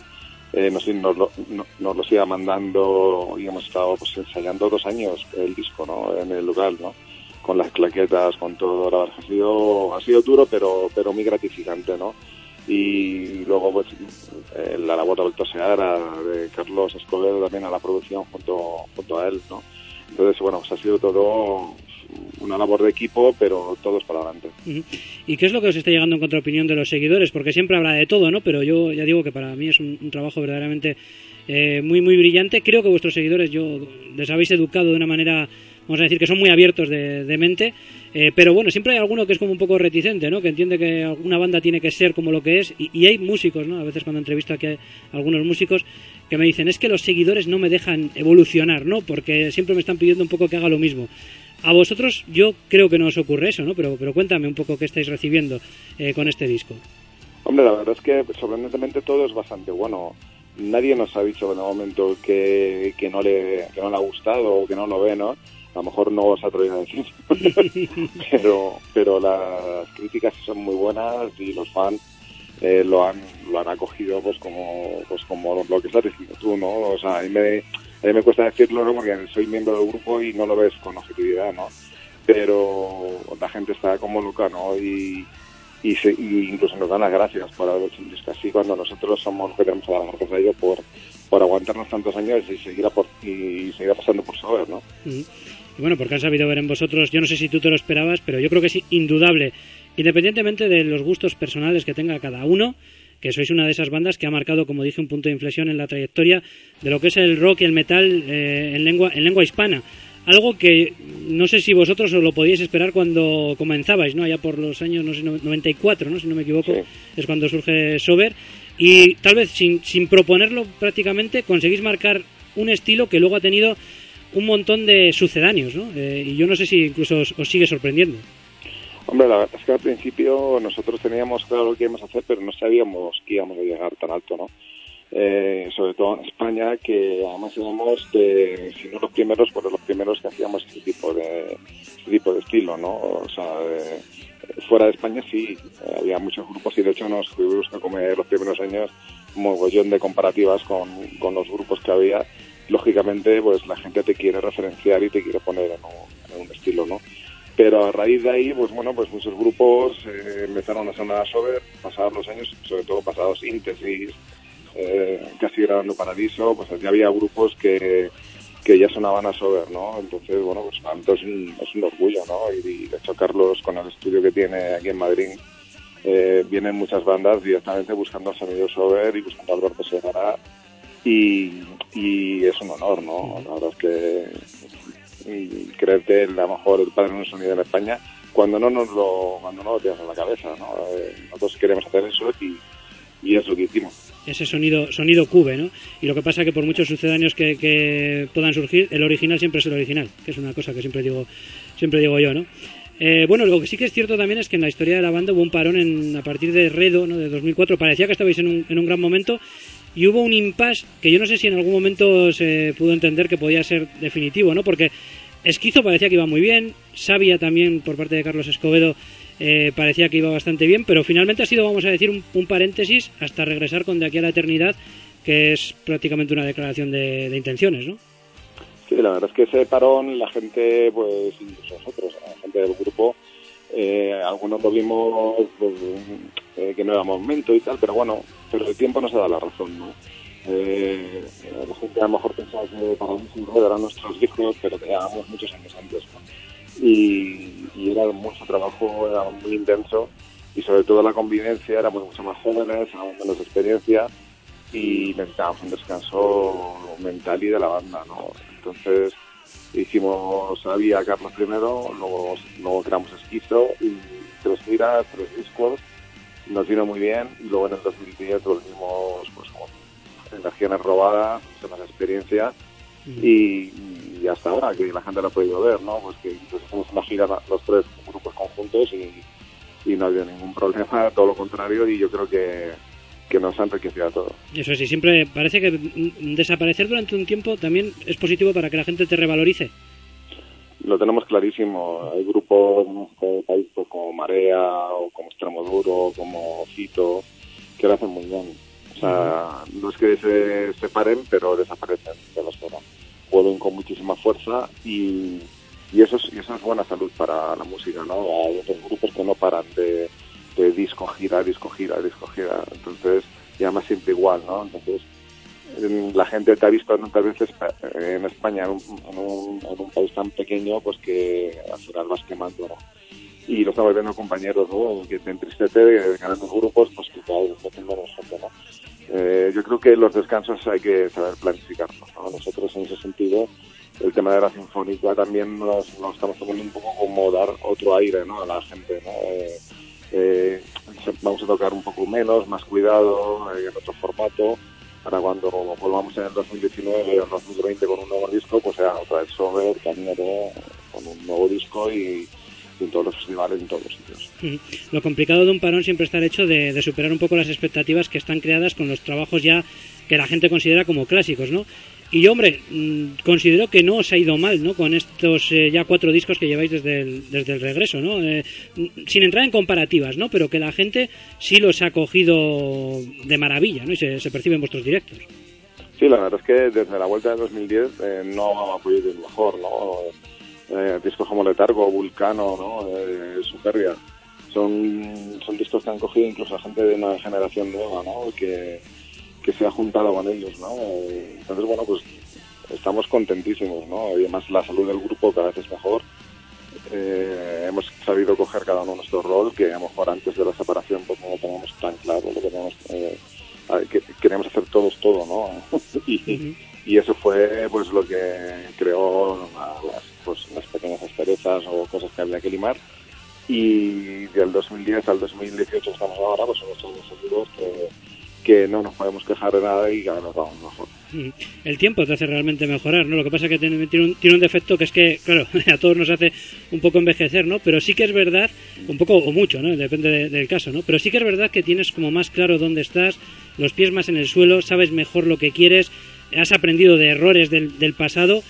nos los iba mandando y hemos estado pues ensayando 2 años el disco, ¿no? En el lugar, ¿no? Con las claquetas, con todo. La verdad ha sido duro, pero muy gratificante, ¿no? Y luego pues la labor de Alberto Seara, de Carlos Escobedo también a la producción junto a él, ¿no? Entonces, bueno, pues ha sido todo una labor de equipo, pero todos para adelante. ¿Y qué es lo que os está llegando en contraopinión de los seguidores? Porque siempre habrá de todo, ¿no? Pero yo ya digo que para mí es un trabajo verdaderamente muy, muy brillante. Creo que vuestros seguidores les habéis educado de una manera vamos a decir que son muy abiertos de mente, pero bueno, siempre hay alguno que es como un poco reticente, ¿no? Que entiende que una banda tiene que ser como lo que es, y hay músicos, ¿no? A veces cuando entrevisto aquí a algunos músicos que me dicen, es que los seguidores no me dejan evolucionar, ¿no? Porque siempre me están pidiendo un poco que haga lo mismo. A vosotros yo creo que no os ocurre eso, ¿no? Pero cuéntame un poco qué estáis recibiendo con este disco. Hombre, la verdad es que sorprendentemente todo es bastante bueno. Nadie nos ha dicho en el momento que no le ha gustado o que no lo ve, ¿no? A lo mejor no os atrevéis a decir, pero las críticas son muy buenas y los fans lo han acogido pues como lo que estás diciendo tú, ¿no? O sea, a mí me cuesta decirlo, ¿no? Porque soy miembro del grupo y no lo ves con objetividad, ¿no? Pero la gente está como loca, ¿no? Y incluso nos dan las gracias por haber hecho un disco así, cuando nosotros somos los que tenemos que dar las gracias a ellos por aguantarnos tantos años y seguir pasando por Sober, ¿no? Y bueno, porque han sabido ver en vosotros, yo no sé si tú te lo esperabas, pero yo creo que es indudable, independientemente de los gustos personales que tenga cada uno, que sois una de esas bandas que ha marcado, como dije, un punto de inflexión en la trayectoria de lo que es el rock y el metal en lengua hispana. Algo que no sé si vosotros os lo podíais esperar cuando comenzabais, ¿no? Allá por los años, no sé, 94, ¿no? Si no me equivoco, sí. Es cuando surge Sober. Y tal vez sin proponerlo prácticamente conseguís marcar un estilo que luego ha tenido un montón de sucedáneos, ¿no? Y yo no sé si incluso os sigue sorprendiendo. Hombre, la verdad es que al principio nosotros teníamos claro lo que íbamos a hacer, pero no sabíamos que íbamos a llegar tan alto, ¿no? Sobre todo en España, que además éramos si no los primeros, pues los primeros que hacíamos este tipo de estilo, ¿no? O sea, fuera de España sí, había muchos grupos y de hecho nos tuvimos que comer los primeros años un mogollón de comparativas con los grupos que había. Lógicamente, pues la gente te quiere referenciar y te quiere poner en un estilo, ¿no? Pero a raíz de ahí, pues bueno, pues muchos grupos empezaron a sonar Sober, pasados los años, sobre todo pasados Síntesis, casi Grabando Paradiso, pues ya había grupos que ya sonaban a Sober, ¿no? Entonces, bueno, pues para nosotros es un orgullo, ¿no? Y de hecho Carlos, con el estudio que tiene aquí en Madrid, vienen muchas bandas directamente buscando el sonido Sober y buscando Alberto Segara, y es un honor, ¿no? La verdad es que creerte a lo mejor el padre de un sonido en España cuando no lo tienes en la cabeza, ¿no? Nosotros queremos hacer eso y es lo que hicimos. Ese sonido Cube, ¿no? Y lo que pasa es que por muchos sucedáneos que puedan surgir, el original siempre es el original, que es una cosa que siempre digo yo, ¿no? Bueno, lo que sí que es cierto también es que en la historia de la banda hubo un parón a partir de Redo, ¿no? De 2004, parecía que estabais en un gran momento y hubo un impasse que yo no sé si en algún momento se pudo entender que podía ser definitivo, ¿no? Porque Esquizo parecía que iba muy bien, Sabia también por parte de Carlos Escobedo parecía que iba bastante bien, pero finalmente ha sido, vamos a decir, un paréntesis hasta regresar con De aquí a la eternidad, que es prácticamente una declaración de intenciones, ¿no? Sí, la verdad es que ese parón, la gente, pues incluso nosotros, la gente del grupo, algunos lo vimos pues, que no era momento y tal, pero bueno, pero el tiempo nos ha dado la razón, ¿no? La gente a lo mejor pensaba que para mí sin rueda eran nuestros hijos, pero teníamos muchos años antes, ¿no? Y era mucho trabajo, era muy intenso y sobre todo la convivencia, éramos mucho más jóvenes, teníamos menos experiencia y necesitábamos un descanso mental y de la banda, ¿no? Entonces hicimos Sabia, Carlos primero, luego creamos Esquizo y 3 giras, 3 discos, nos vino muy bien y luego en el 2010 volvimos pues con Energía Robada, mucha más experiencia y hasta ahora que la gente lo ha podido ver, ¿no? Pues que hicimos una gira los 3 grupos conjuntos y no ha habido ningún problema, todo lo contrario, y yo creo que nos ha enriquecido a todos. Eso sí, siempre parece que desaparecer durante un tiempo también es positivo para que la gente te revalorice. Lo tenemos clarísimo. Hay grupos en este país pues, como Marea o como Extremoduro, como Fito, que lo hacen muy bien. O sea, no es que se separen, pero desaparecen de la escena. Vuelven con muchísima fuerza y eso es buena salud para la música, ¿no? Hay otros grupos que no paran de disco gira. Entonces, y además siempre igual, ¿no? Entonces, la gente te ha visto tantas veces en España, en un país tan pequeño, pues que al final vas quemando, ¿no? Y lo estamos viendo compañeros, ¿no? Que te entristece de ganar los grupos, pues que cada vez meten menos gente, ¿no? Yo creo que los descansos hay que saber planificarlos, ¿no? Nosotros en ese sentido el tema de la sinfónica también nos estamos tomando un poco como dar otro aire, ¿no?, a la gente, ¿no? Vamos a tocar un poco menos, más cuidado, en otro formato, para cuando volvamos en el 2019 o el 2020 con un nuevo disco, pues sea otra vez sober, caminero, con un nuevo disco y en todos los festivales, en todos los sitios. Lo complicado de un parón siempre está el hecho de superar un poco las expectativas que están creadas con los trabajos ya que la gente considera como clásicos, ¿no? Y yo, hombre, considero que no os ha ido mal, ¿no?, con estos ya 4 discos que lleváis desde el regreso, ¿no? Sin entrar en comparativas, ¿no?, pero que la gente sí los ha cogido de maravilla, ¿no?, y se percibe en vuestros directos. Sí, la verdad es que desde la vuelta de 2010 no ha podido ir mejor, ¿no? Discos como Letargo, Vulcano, ¿no? Superbia, son discos que han cogido incluso a gente de una generación nueva, ¿no?, que se ha juntado con ellos, ¿no? Entonces, bueno, pues estamos contentísimos, ¿no? Y además la salud del grupo cada vez es mejor. Hemos sabido coger cada uno nuestro rol, que a lo mejor antes de la separación pues no lo teníamos tan claro, lo que teníamos, que queríamos hacer todos todo, ¿no? Y eso fue pues lo que creó las pequeñas asperezas o cosas que había que limar. Y del 2010 al 2018 estamos ahora, pues somos todos seguros que no nos podemos quejar de nada y que ahora nos vamos mejor. El tiempo te hace realmente mejorar, ¿no? Lo que pasa es que tiene un defecto, que es que, claro, a todos nos hace un poco envejecer, ¿no? Pero sí que es verdad, un poco o mucho, ¿no?, depende del caso, ¿no? Pero sí que es verdad que tienes como más claro dónde estás, los pies más en el suelo, sabes mejor lo que quieres, has aprendido de errores del pasado,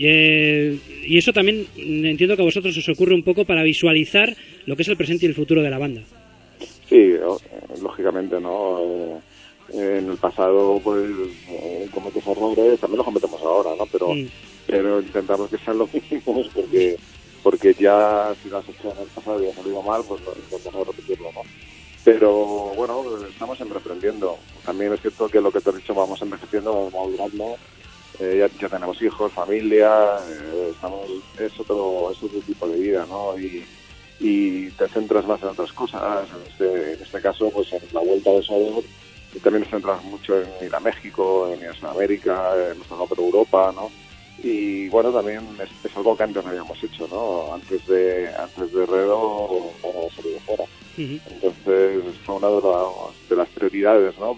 y eso también entiendo que a vosotros os ocurre un poco para visualizar lo que es el presente y el futuro de la banda. Sí, lógicamente, ¿no? En el pasado pues cometes errores, también los cometemos ahora, ¿no? Pero intentamos que sean los mismos, porque ya si lo has hecho en el pasado y ha salido mal, pues intentamos repetirlo, ¿no? Pero bueno, estamos siempre aprendiendo. También es cierto que lo que te he dicho, vamos envejeciendo, vamos madurando, ya tenemos hijos, familia, es otro tipo de vida, ¿no? Y te centras más en otras cosas. En este caso, pues en la vuelta de Sober, y también nos centramos mucho en ir a México, en ir a Sudamérica, en por Europa, ¿no? Y bueno, también es algo que antes no habíamos hecho, ¿no? Antes de Redo, para salir de fuera. Entonces fue una de las prioridades, ¿no?,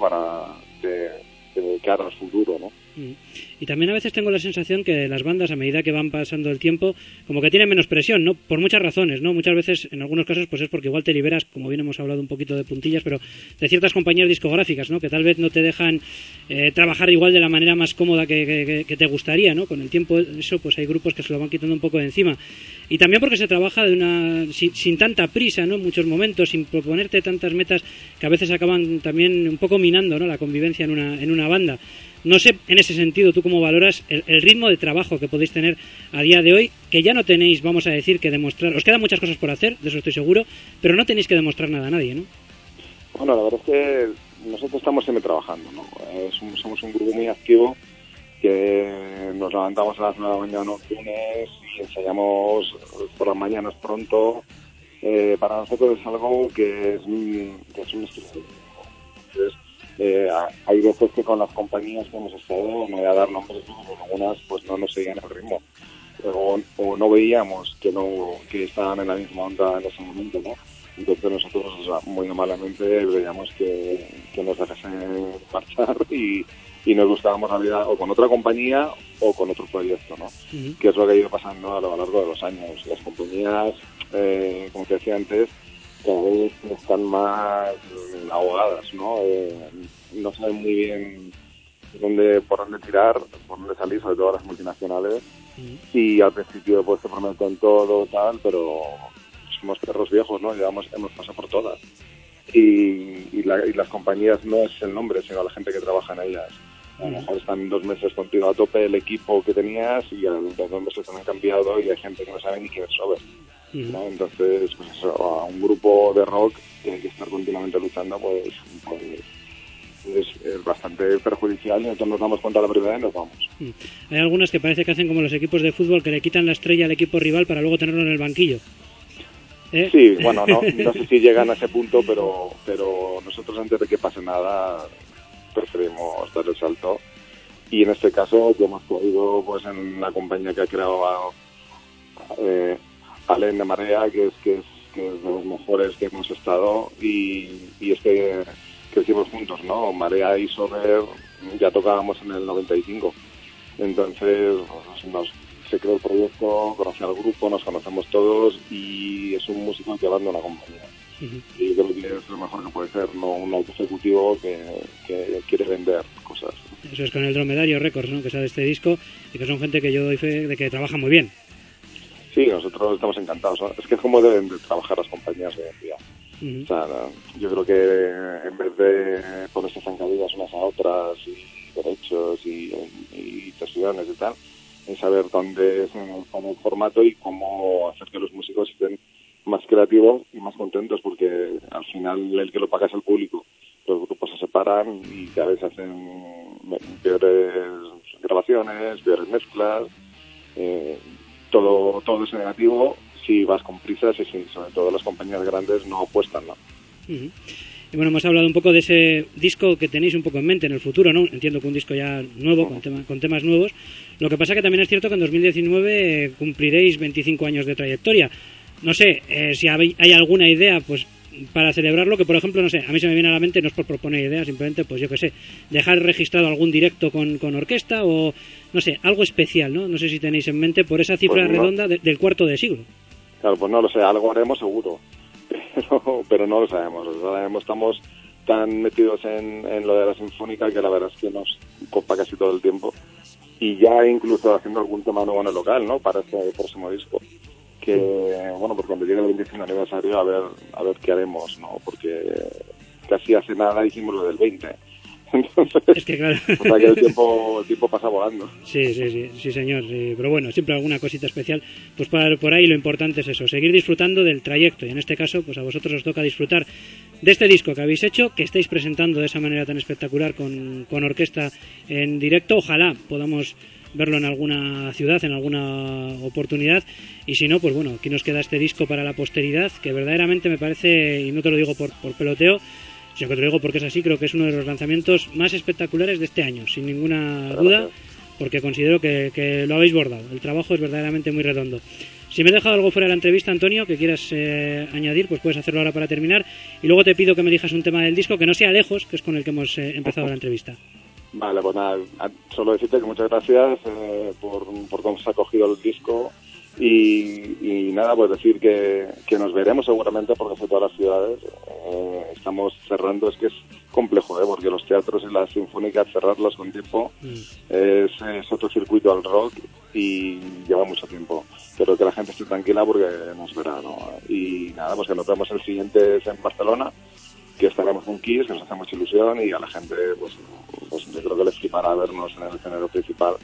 de cara al futuro, ¿no? Y también a veces tengo la sensación que las bandas, a medida que van pasando el tiempo, como que tienen menos presión, ¿no? Por muchas razones, ¿no? Muchas veces, en algunos casos, pues es porque igual te liberas, como bien hemos hablado un poquito de puntillas, pero de ciertas compañías discográficas, ¿no?, que tal vez no te dejan trabajar igual de la manera más cómoda que te gustaría, ¿no? Con el tiempo, eso, pues hay grupos que se lo van quitando un poco de encima. Y también porque se trabaja sin tanta prisa, ¿no?, en muchos momentos, sin proponerte tantas metas que a veces acaban también un poco minando, ¿no?, la convivencia en una banda. No sé, en ese sentido, ¿tú cómo valoras el ritmo de trabajo que podéis tener a día de hoy? Que ya no tenéis, vamos a decir, que demostrar. Os quedan muchas cosas por hacer, de eso estoy seguro, pero no tenéis que demostrar nada a nadie, ¿no? Bueno, la verdad es que nosotros estamos siempre trabajando, ¿no? Somos un grupo muy activo, que nos levantamos a las 9 de la mañana los lunes y ensayamos por las mañanas pronto. Para nosotros es algo que es un estilo. Entonces, hay veces que con las compañías que hemos estado, no voy a dar nombres, pero algunas pues no nos seguían el ritmo, o no veíamos que estaban en la misma onda en ese momento, ¿no? Entonces nosotros, muy malamente veíamos que nos dejasen marchar y nos buscábamos la vida o con otra compañía o con otro proyecto, ¿no? Que es lo que ha ido pasando a lo largo de los años. Las compañías, como te decía antes, cada vez están más ahogadas, ¿no? No saben muy bien por dónde tirar, por dónde salir, sobre todo las multinacionales. Y al principio pues te prometen todo, tal, pero somos perros viejos, ¿no? Hemos pasado por todas. Y las compañías no es el nombre, sino la gente que trabaja en ellas. A lo mejor están 2 meses contigo a tope el equipo que tenías y a los 2 meses te han cambiado y hay gente que no sabe ni quién es Sober, ¿no? Entonces, pues eso, a un grupo de rock que hay que estar continuamente luchando, pues es bastante perjudicial y nosotros nos damos cuenta a la primera y nos vamos. Hay algunas que parece que hacen como los equipos de fútbol, que le quitan la estrella al equipo rival para luego tenerlo en el banquillo. Sí, bueno, no sé si llegan a ese punto, pero nosotros antes de que pase nada preferimos dar el salto y en este caso yo hemos podido pues en la compañía que ha creado Alen de Marea, que es de los mejores que hemos estado, y es que crecimos juntos, ¿no? Marea y Sober ya tocábamos en el 95, entonces se creó el proyecto, conocí al grupo, nos conocemos todos y es un músico que abandona una compañía. Y yo creo que es lo mejor que puede ser, no un auto ejecutivo que quiere vender cosas. Eso es con el Dromedario Records, ¿no? Que sale este disco y que son gente que yo doy fe de que trabaja muy bien. Sí, nosotros estamos encantados, ¿no? Es que es como deben de trabajar las compañías hoy en día. O sea, yo creo que en vez de ponerse zancadillas unas a otras y derechos y sesiones y tal, es saber dónde es el formato y cómo hacer que los músicos estén más creativos y más contentos, porque al final el que lo paga es el público. Los grupos se separan y cada vez hacen peores grabaciones, peores mezclas, todo es negativo si vas con prisas y sobre todo las compañías grandes no apuestan, ¿no? Y bueno, hemos hablado un poco de ese disco que tenéis un poco en mente en el futuro, ¿no? Entiendo que un disco ya nuevo, con temas nuevos. Lo que pasa que también es cierto que en 2019 cumpliréis 25 años de trayectoria. No sé si hay alguna idea, pues, para celebrarlo, que por ejemplo, no sé, a mí se me viene a la mente, no es por proponer ideas, simplemente, pues yo que sé, dejar registrado algún directo con orquesta o, no sé, algo especial, ¿no? No sé si tenéis en mente por esa cifra redonda del cuarto de siglo. Claro, pues no lo sé, algo haremos seguro, pero no lo sabemos. Estamos tan metidos en lo de la sinfónica que la verdad es que nos copa casi todo el tiempo, y ya incluso haciendo algún tema nuevo en el local, ¿no? Para este próximo disco. Que, bueno, pues cuando llegue el 25 aniversario a ver qué haremos, ¿no? Porque casi hace nada hicimos lo del 20. Entonces, es que claro. O sea que el tiempo pasa volando. Sí, señor. Sí. Pero bueno, siempre alguna cosita especial. Pues por ahí lo importante es eso, seguir disfrutando del trayecto. Y en este caso, pues a vosotros os toca disfrutar de este disco que habéis hecho, que estáis presentando de esa manera tan espectacular con orquesta en directo. Ojalá podamos verlo en alguna ciudad, en alguna oportunidad, y si no, pues bueno, aquí nos queda este disco para la posteridad, que verdaderamente me parece, y no te lo digo por peloteo, sino que te lo digo porque es así, creo que es uno de los lanzamientos más espectaculares de este año, sin ninguna duda, porque considero que lo habéis bordado, el trabajo es verdaderamente muy redondo. Si me he dejado algo fuera de la entrevista, Antonio, que quieras añadir, pues puedes hacerlo ahora para terminar, y luego te pido que me elijas un tema del disco que no sea Lejos, que es con el que hemos empezado la entrevista. Vale, pues nada, solo decirte que muchas gracias por cómo se ha cogido el disco y nada, pues decir que nos veremos seguramente por casi todas las ciudades. Estamos cerrando, es que es complejo, porque los teatros y las sinfónicas cerrarlos con tiempo es otro circuito al rock y lleva mucho tiempo. Pero que la gente esté tranquila porque nos verá, ¿no? Y nada, pues que nos vemos el siguiente es en Barcelona, que estaremos con Kiss, que nos hace mucha ilusión, y a la gente pues yo creo que les flipará vernos en el escenario principal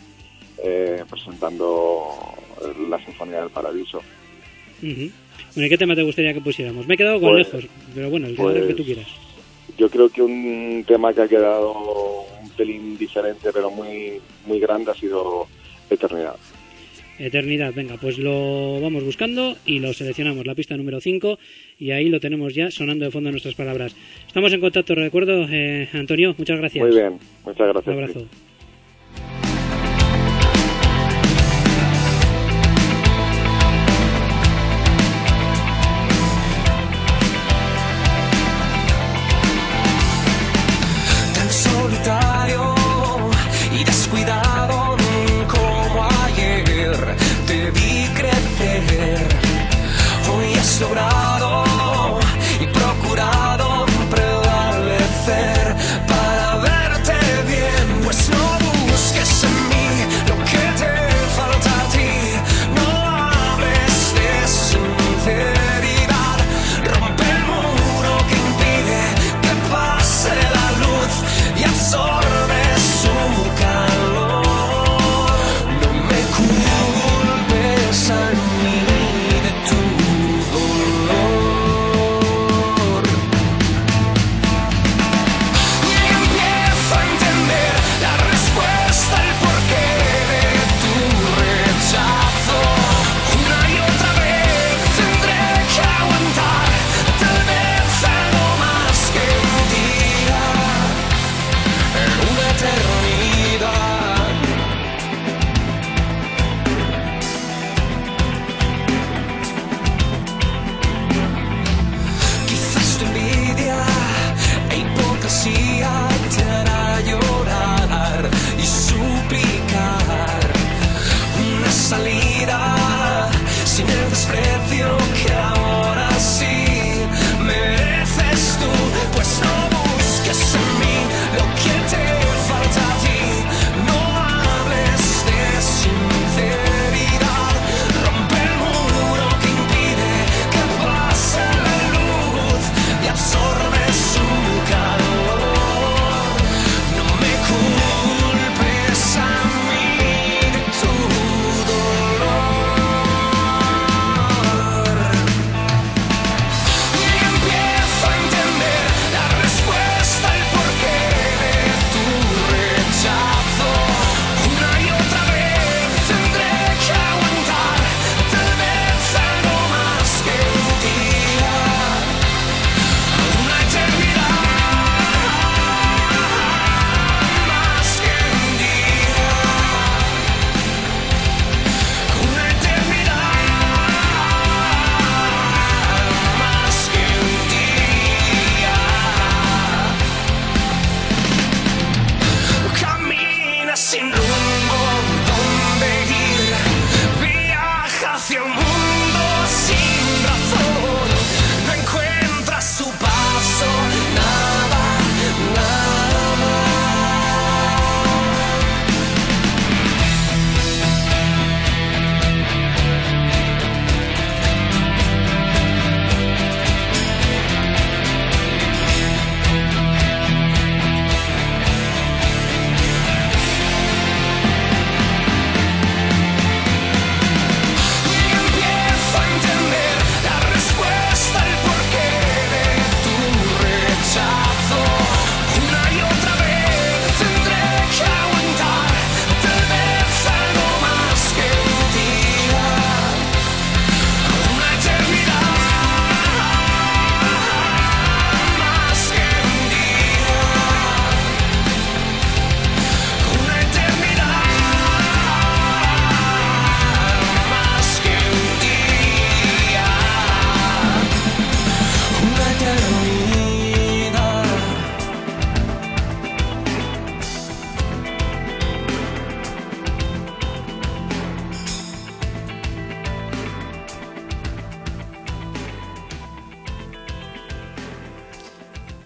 presentando la Sinfonía del Paradiso. Bueno, ¿y qué tema te gustaría que pusiéramos? Me he quedado con Lejos, pero bueno, el que tú quieras. Yo creo que un tema que ha quedado un pelín diferente, pero muy, muy grande, ha sido Eternidad. Eternidad, venga, pues lo vamos buscando y lo seleccionamos, la pista número 5, y ahí lo tenemos ya sonando de fondo nuestras palabras. Estamos en contacto, recuerdo, Antonio, muchas gracias. Muy bien, muchas gracias. Un abrazo. Sí. Tan solitario y descuidado como ayer te vi crecer. Hoy has logrado y procurado prevalecer para verte bien, pues no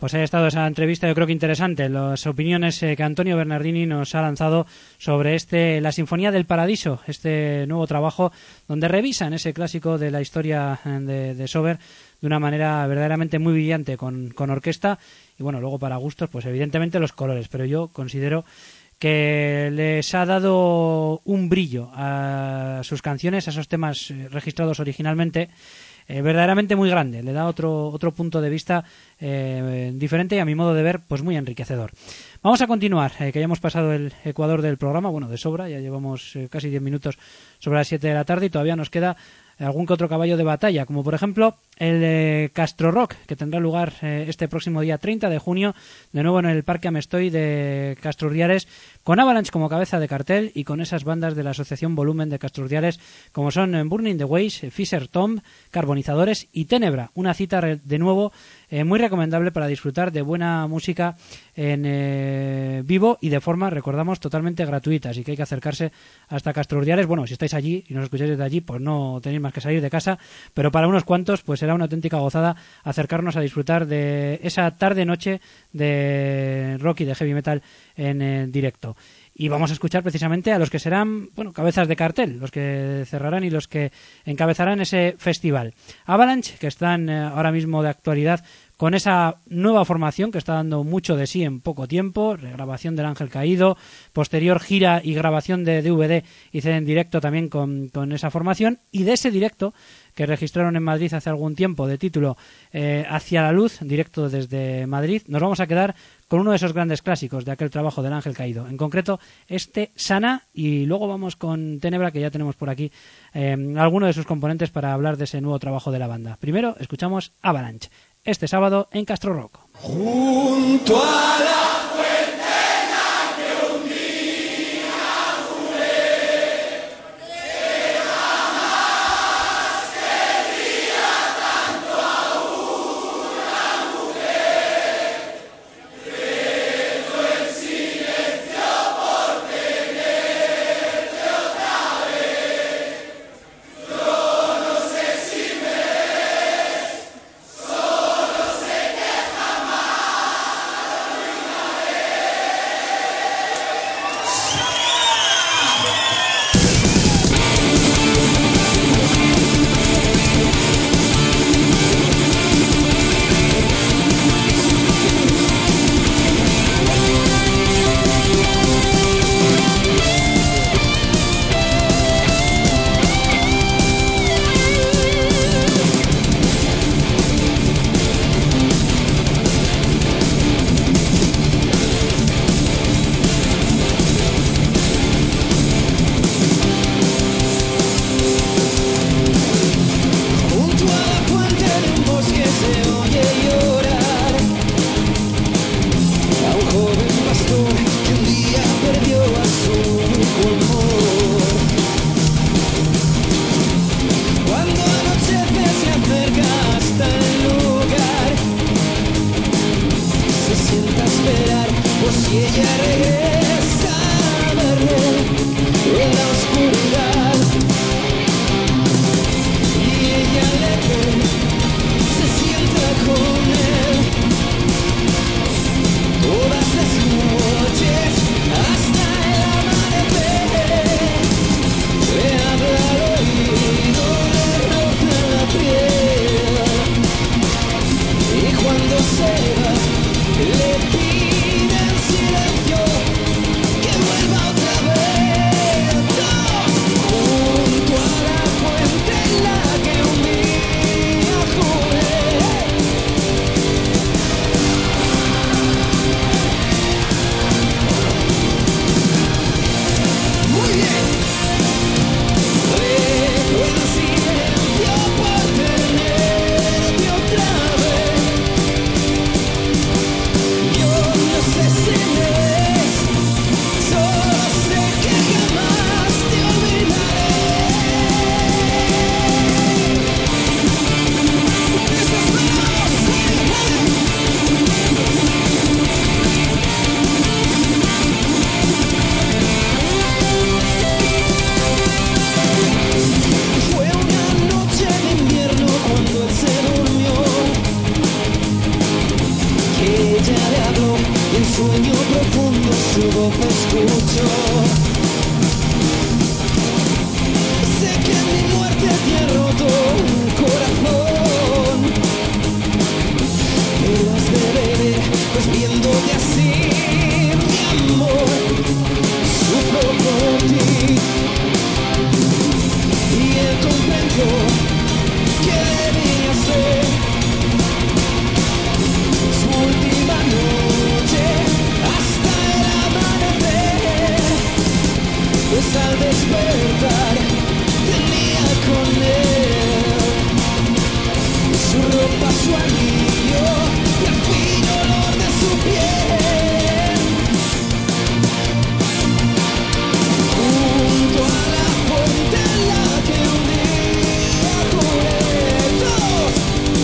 Pues ha estado esa entrevista, yo creo que interesante, las opiniones que Antonio Bernardini nos ha lanzado sobre La Sinfonía del Paradiso, este nuevo trabajo donde revisan ese clásico de la historia de Sober de una manera verdaderamente muy brillante con orquesta, y bueno, luego para gustos, pues evidentemente los colores, pero yo considero que les ha dado un brillo a sus canciones, a esos temas registrados originalmente, verdaderamente muy grande. Le da otro punto de vista diferente y, a mi modo de ver, pues muy enriquecedor. Vamos a continuar, que ya hemos pasado el ecuador del programa, bueno, de sobra, ya llevamos casi 10 minutos sobre las 7 de la tarde y todavía nos queda algún que otro caballo de batalla, como por ejemplo el Castro Rock, que tendrá lugar este próximo día 30 de junio, de nuevo en el Parque Amestoy de Castrurdiales, con Avalanche como cabeza de cartel y con esas bandas de la Asociación Volumen de Castrurdiales, como son Burning the Ways, Fisher Tomb, Carbonizadores y Tenebra. Una cita de nuevo muy recomendable para disfrutar de buena música en vivo y de forma, recordamos, totalmente gratuita, así que hay que acercarse hasta Castrurdiales. Bueno, si estáis allí y nos escucháis desde allí, pues no tenéis más que salir de casa, pero para unos cuantos pues será una auténtica gozada acercarnos a disfrutar de esa tarde-noche de rock y de heavy metal en directo. Y vamos a escuchar precisamente a los que serán, bueno, cabezas de cartel, los que cerrarán y los que encabezarán ese festival. Avalanche, que están ahora mismo de actualidad con esa nueva formación que está dando mucho de sí en poco tiempo, regrabación del Ángel Caído, posterior gira y grabación de DVD y CD en directo también con esa formación, y de ese directo que registraron en Madrid hace algún tiempo de título Hacia la Luz, directo desde Madrid, nos vamos a quedar con uno de esos grandes clásicos de aquel trabajo del Ángel Caído, en concreto Sana, y luego vamos con Tenebra, que ya tenemos por aquí alguno de sus componentes para hablar de ese nuevo trabajo de la banda. Primero escuchamos Avalanche, este sábado en Castro Rock. Junto a la fuente en la que un día jugué, que jamás querría tanto a una mujer. Rezo en silencio por tenerte otra vez. Yo no sé si me ves, solo sé que jamás todas las noches hasta el amanecer. veces al despertar tenía con él su ropa, su anillo y el fino olor de su piel. Junto a la fuente en la que un día jugué todos.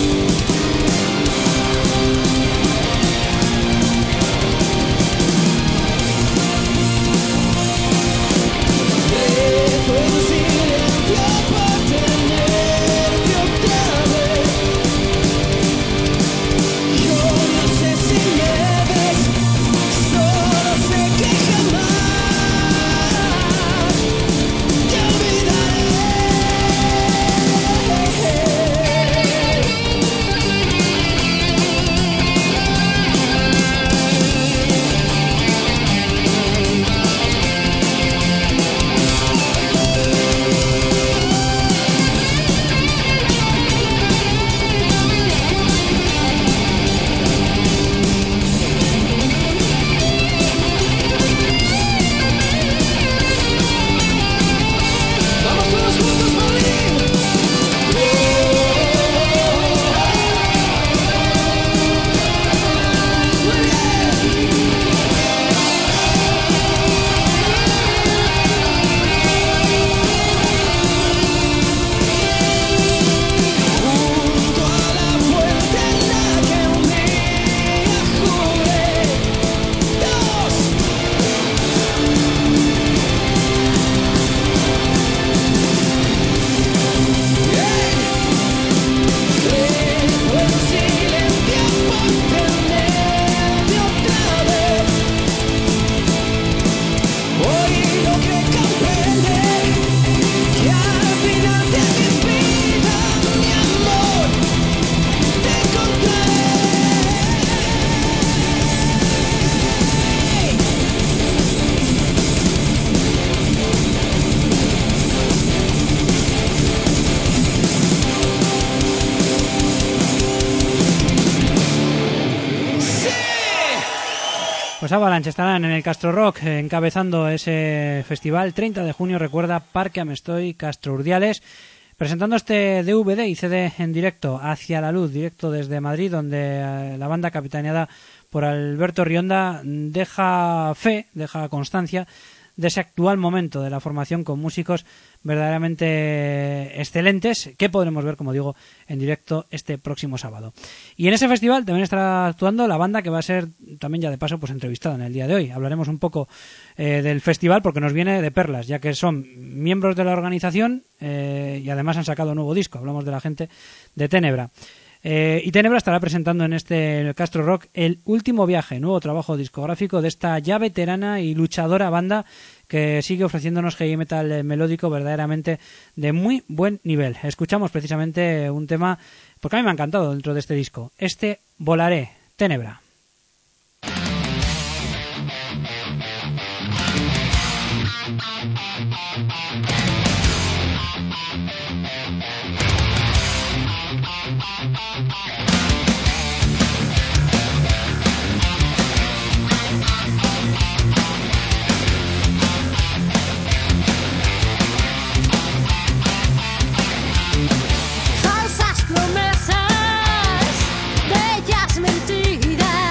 Rezo en silencio por tenerte otra vez. Yo no sé si me ves, solo sé que jamás te olvidaré. Vamos todos juntos, Berlín. Muy bien. Junto a la fuente en la que un día jugué dos. Rezo en silencio por tenerte otra vez. Hoy logré comprender que al final de mi vida, mi amor, te encontré. ¡Sí! Pues Avalanche estarán en el Castro Rock encabezando ese festival. 30 de junio, recuerda, Parque Amestoy, Castro Urdiales, presentando este DVD y CD en directo, Hacia la Luz, directo desde Madrid, donde la banda capitaneada por Alberto Rionda deja fe, deja constancia de ese actual momento de la formación con músicos verdaderamente excelentes que podremos ver, como digo, en directo este próximo sábado. Y en ese festival también estará actuando la banda que va a ser también ya de paso pues entrevistada en el día de hoy. Hablaremos un poco del festival porque nos viene de perlas, ya que son miembros de la organización y además han sacado un nuevo disco. Hablamos de la gente de Tenebra. Y Tenebra estará presentando en este Castro Rock El Último Viaje, nuevo trabajo discográfico de esta ya veterana y luchadora banda que sigue ofreciéndonos heavy metal melódico verdaderamente de muy buen nivel. Escuchamos precisamente un tema porque a mí me ha encantado dentro de este disco, este Volaré, Tenebra. Falsas promesas, bellas mentiras.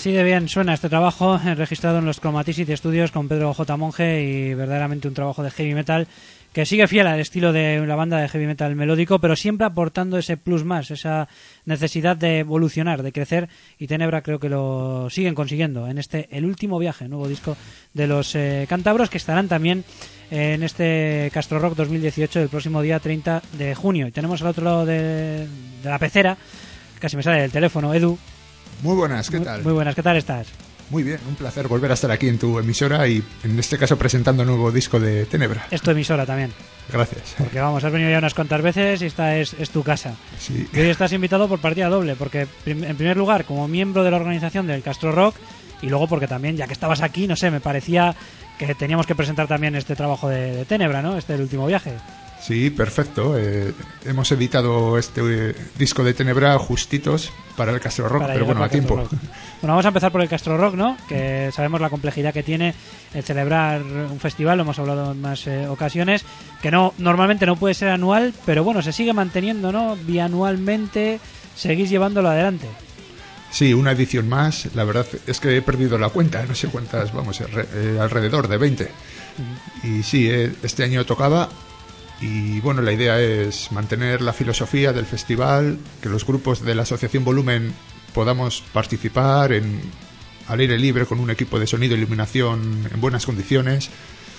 Así de bien suena este trabajo registrado en los Chromaticity Studios con Pedro J. Monge, y verdaderamente un trabajo de heavy metal que sigue fiel al estilo de la banda de heavy metal melódico, pero siempre aportando ese plus más, esa necesidad de evolucionar, de crecer, y Tenebra creo que lo siguen consiguiendo en El Último Viaje, nuevo disco de los cántabros, que estarán también en este Castro Rock 2018 el próximo día 30 de junio. Y tenemos al otro lado de la pecera, casi me sale el teléfono, Edu. Muy buenas, ¿qué tal? Muy buenas, ¿qué tal estás? Muy bien, un placer volver a estar aquí en tu emisora y en este caso presentando un nuevo disco de Tenebra. Es tu emisora también. Gracias. Porque vamos, has venido ya unas cuantas veces y esta es tu casa. Sí. Y hoy estás invitado por partida doble, porque en primer lugar como miembro de la organización del Castro Rock, y luego porque también, ya que estabas aquí, no sé, me parecía que teníamos que presentar también este trabajo de Tenebra, ¿no? El Último Viaje. Sí, perfecto. Hemos editado este disco de Tenebra justitos para el Castro Rock, pero bueno, a tiempo. Bueno, vamos a empezar por el Castro Rock, ¿no? Que sabemos la complejidad que tiene el celebrar un festival, lo hemos hablado en más ocasiones, que normalmente no puede ser anual, pero bueno, se sigue manteniendo, ¿no? Bianualmente seguís llevándolo adelante. Sí, una edición más. La verdad es que he perdido la cuenta, no sé cuántas, vamos, alrededor de 20. Y sí, este año tocaba. Y bueno, la idea es mantener la filosofía del festival, que los grupos de la Asociación Volumen podamos participar al aire libre con un equipo de sonido e iluminación en buenas condiciones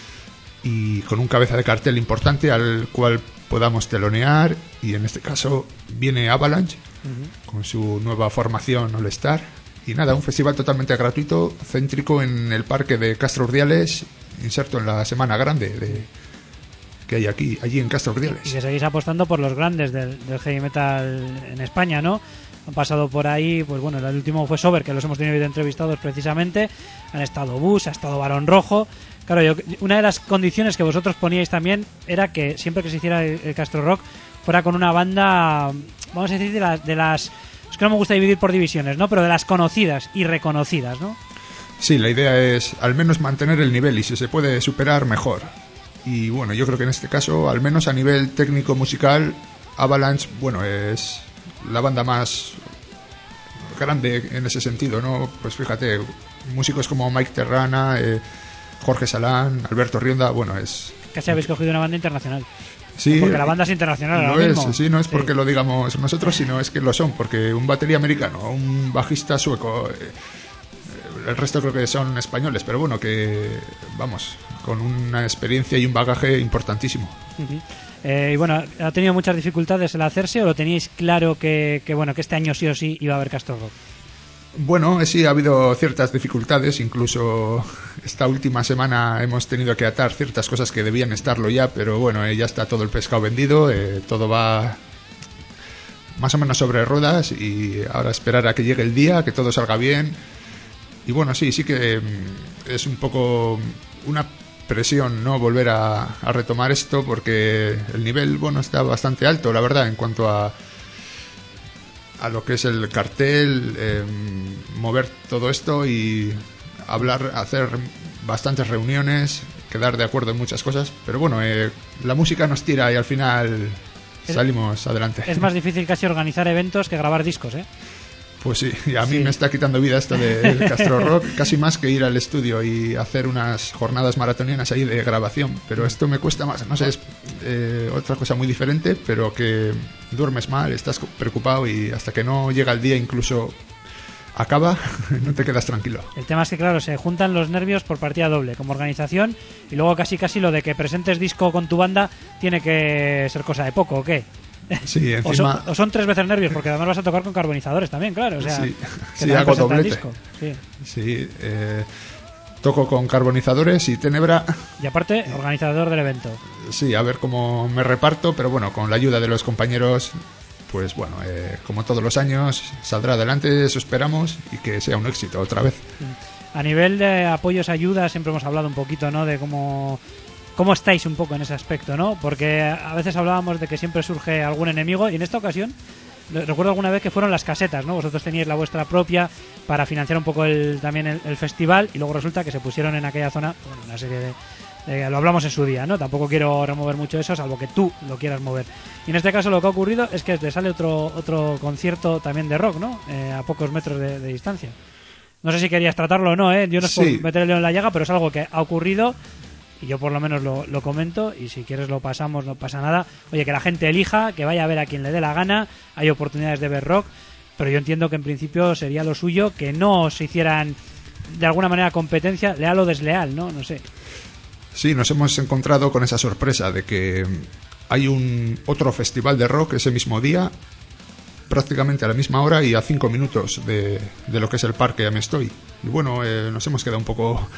y con un cabeza de cartel importante al cual podamos telonear, y en este caso viene Avalanche con su nueva formación All Star. Y nada, un festival totalmente gratuito, céntrico en el parque de Castro Urdiales, inserto en la Semana Grande que hay allí en Castro Urdiales. Y que seguís apostando por los grandes del heavy metal en España, ¿no? Han pasado por ahí, pues bueno, el último fue Sober, que los hemos tenido entrevistados precisamente. Han estado Bush, ha estado Barón Rojo. Claro, una de las condiciones que vosotros poníais también era que siempre que se hiciera el Castro Rock fuera con una banda, vamos a decir, de las es que no me gusta dividir por divisiones, ¿no? Pero de las conocidas y reconocidas, ¿no? Sí, la idea es al menos mantener el nivel, y si se puede superar, mejor. Y bueno, yo creo que en este caso, al menos a nivel técnico musical, Avalanche, bueno, es la banda más grande en ese sentido, ¿no? Pues fíjate, músicos como Mike Terrana, Jorge Salán, Alberto Rionda, bueno, es... Casi habéis cogido una banda internacional. Sí, porque la banda es internacional ahora mismo. Sí, no es porque lo digamos nosotros, sino es que lo son, porque un batería americano, un bajista sueco, el resto creo que son españoles, pero bueno, que vamos, con una experiencia y un bagaje importantísimo. Y bueno, ¿ha tenido muchas dificultades el hacerse o lo teníais claro que bueno, que este año sí o sí iba a haber Castro Rock? Bueno, sí, ha habido ciertas dificultades, incluso esta última semana hemos tenido que atar ciertas cosas que debían estarlo ya, pero bueno, ya está todo el pescado vendido, todo va más o menos sobre ruedas, y ahora esperar a que llegue el día, que todo salga bien. Y bueno, sí que es un poco una presión, ¿no? Volver a retomar esto, porque el nivel, bueno, está bastante alto, la verdad, en cuanto a lo que es el cartel, mover todo esto y hablar, hacer bastantes reuniones, quedar de acuerdo en muchas cosas, pero bueno, la música nos tira y al final salimos adelante. Es más difícil casi organizar eventos que grabar discos, ¿eh? Pues sí, y a mí me está quitando vida esto del Castro Rock, casi más que ir al estudio y hacer unas jornadas maratonianas ahí de grabación, pero esto me cuesta más, no sé, es otra cosa muy diferente, pero que duermes mal, estás preocupado y hasta que no llega el día, incluso acaba, no te quedas tranquilo. El tema es que claro, se juntan los nervios por partida doble, como organización, y luego casi lo de que presentes disco con tu banda tiene que ser cosa de poco, ¿o qué? Sí, encima... o son 3 veces nervios, porque además vas a tocar con carbonizadores también, claro. O sea, sí, hago doblete. Sí, toco con carbonizadores y Tenebra. Y aparte, organizador del evento. Sí, a ver cómo me reparto, pero bueno, con la ayuda de los compañeros, pues bueno, como todos los años, saldrá adelante, eso esperamos, y que sea un éxito otra vez. A nivel de apoyos, ayudas, siempre hemos hablado un poquito, ¿no? De cómo estáis un poco en ese aspecto, ¿no? Porque a veces hablábamos de que siempre surge algún enemigo, y en esta ocasión recuerdo alguna vez que fueron las casetas, ¿no? Vosotros teníais la vuestra propia para financiar un poco también el festival, y luego resulta que se pusieron en aquella zona, bueno, una serie de lo hablamos en su día, ¿no? Tampoco quiero remover mucho eso, salvo que tú lo quieras mover. Y en este caso lo que ha ocurrido es que le sale otro concierto también de rock, ¿no? A pocos metros de distancia. No sé si querías tratarlo o no, yo no es Sí. por meter el dedo en la llaga, pero es algo que ha ocurrido y yo por lo menos lo comento, y si quieres lo pasamos, no pasa nada. Oye, que la gente elija, que vaya a ver a quien le dé la gana, hay oportunidades de ver rock, pero yo entiendo que en principio sería lo suyo que no se hicieran de alguna manera competencia, leal o desleal, ¿no? No sé. Sí, nos hemos encontrado con esa sorpresa de que hay un otro festival de rock ese mismo día, prácticamente a la misma hora y a 5 minutos de lo que es el parque Ya Me Estoy. Y bueno, nos hemos quedado un poco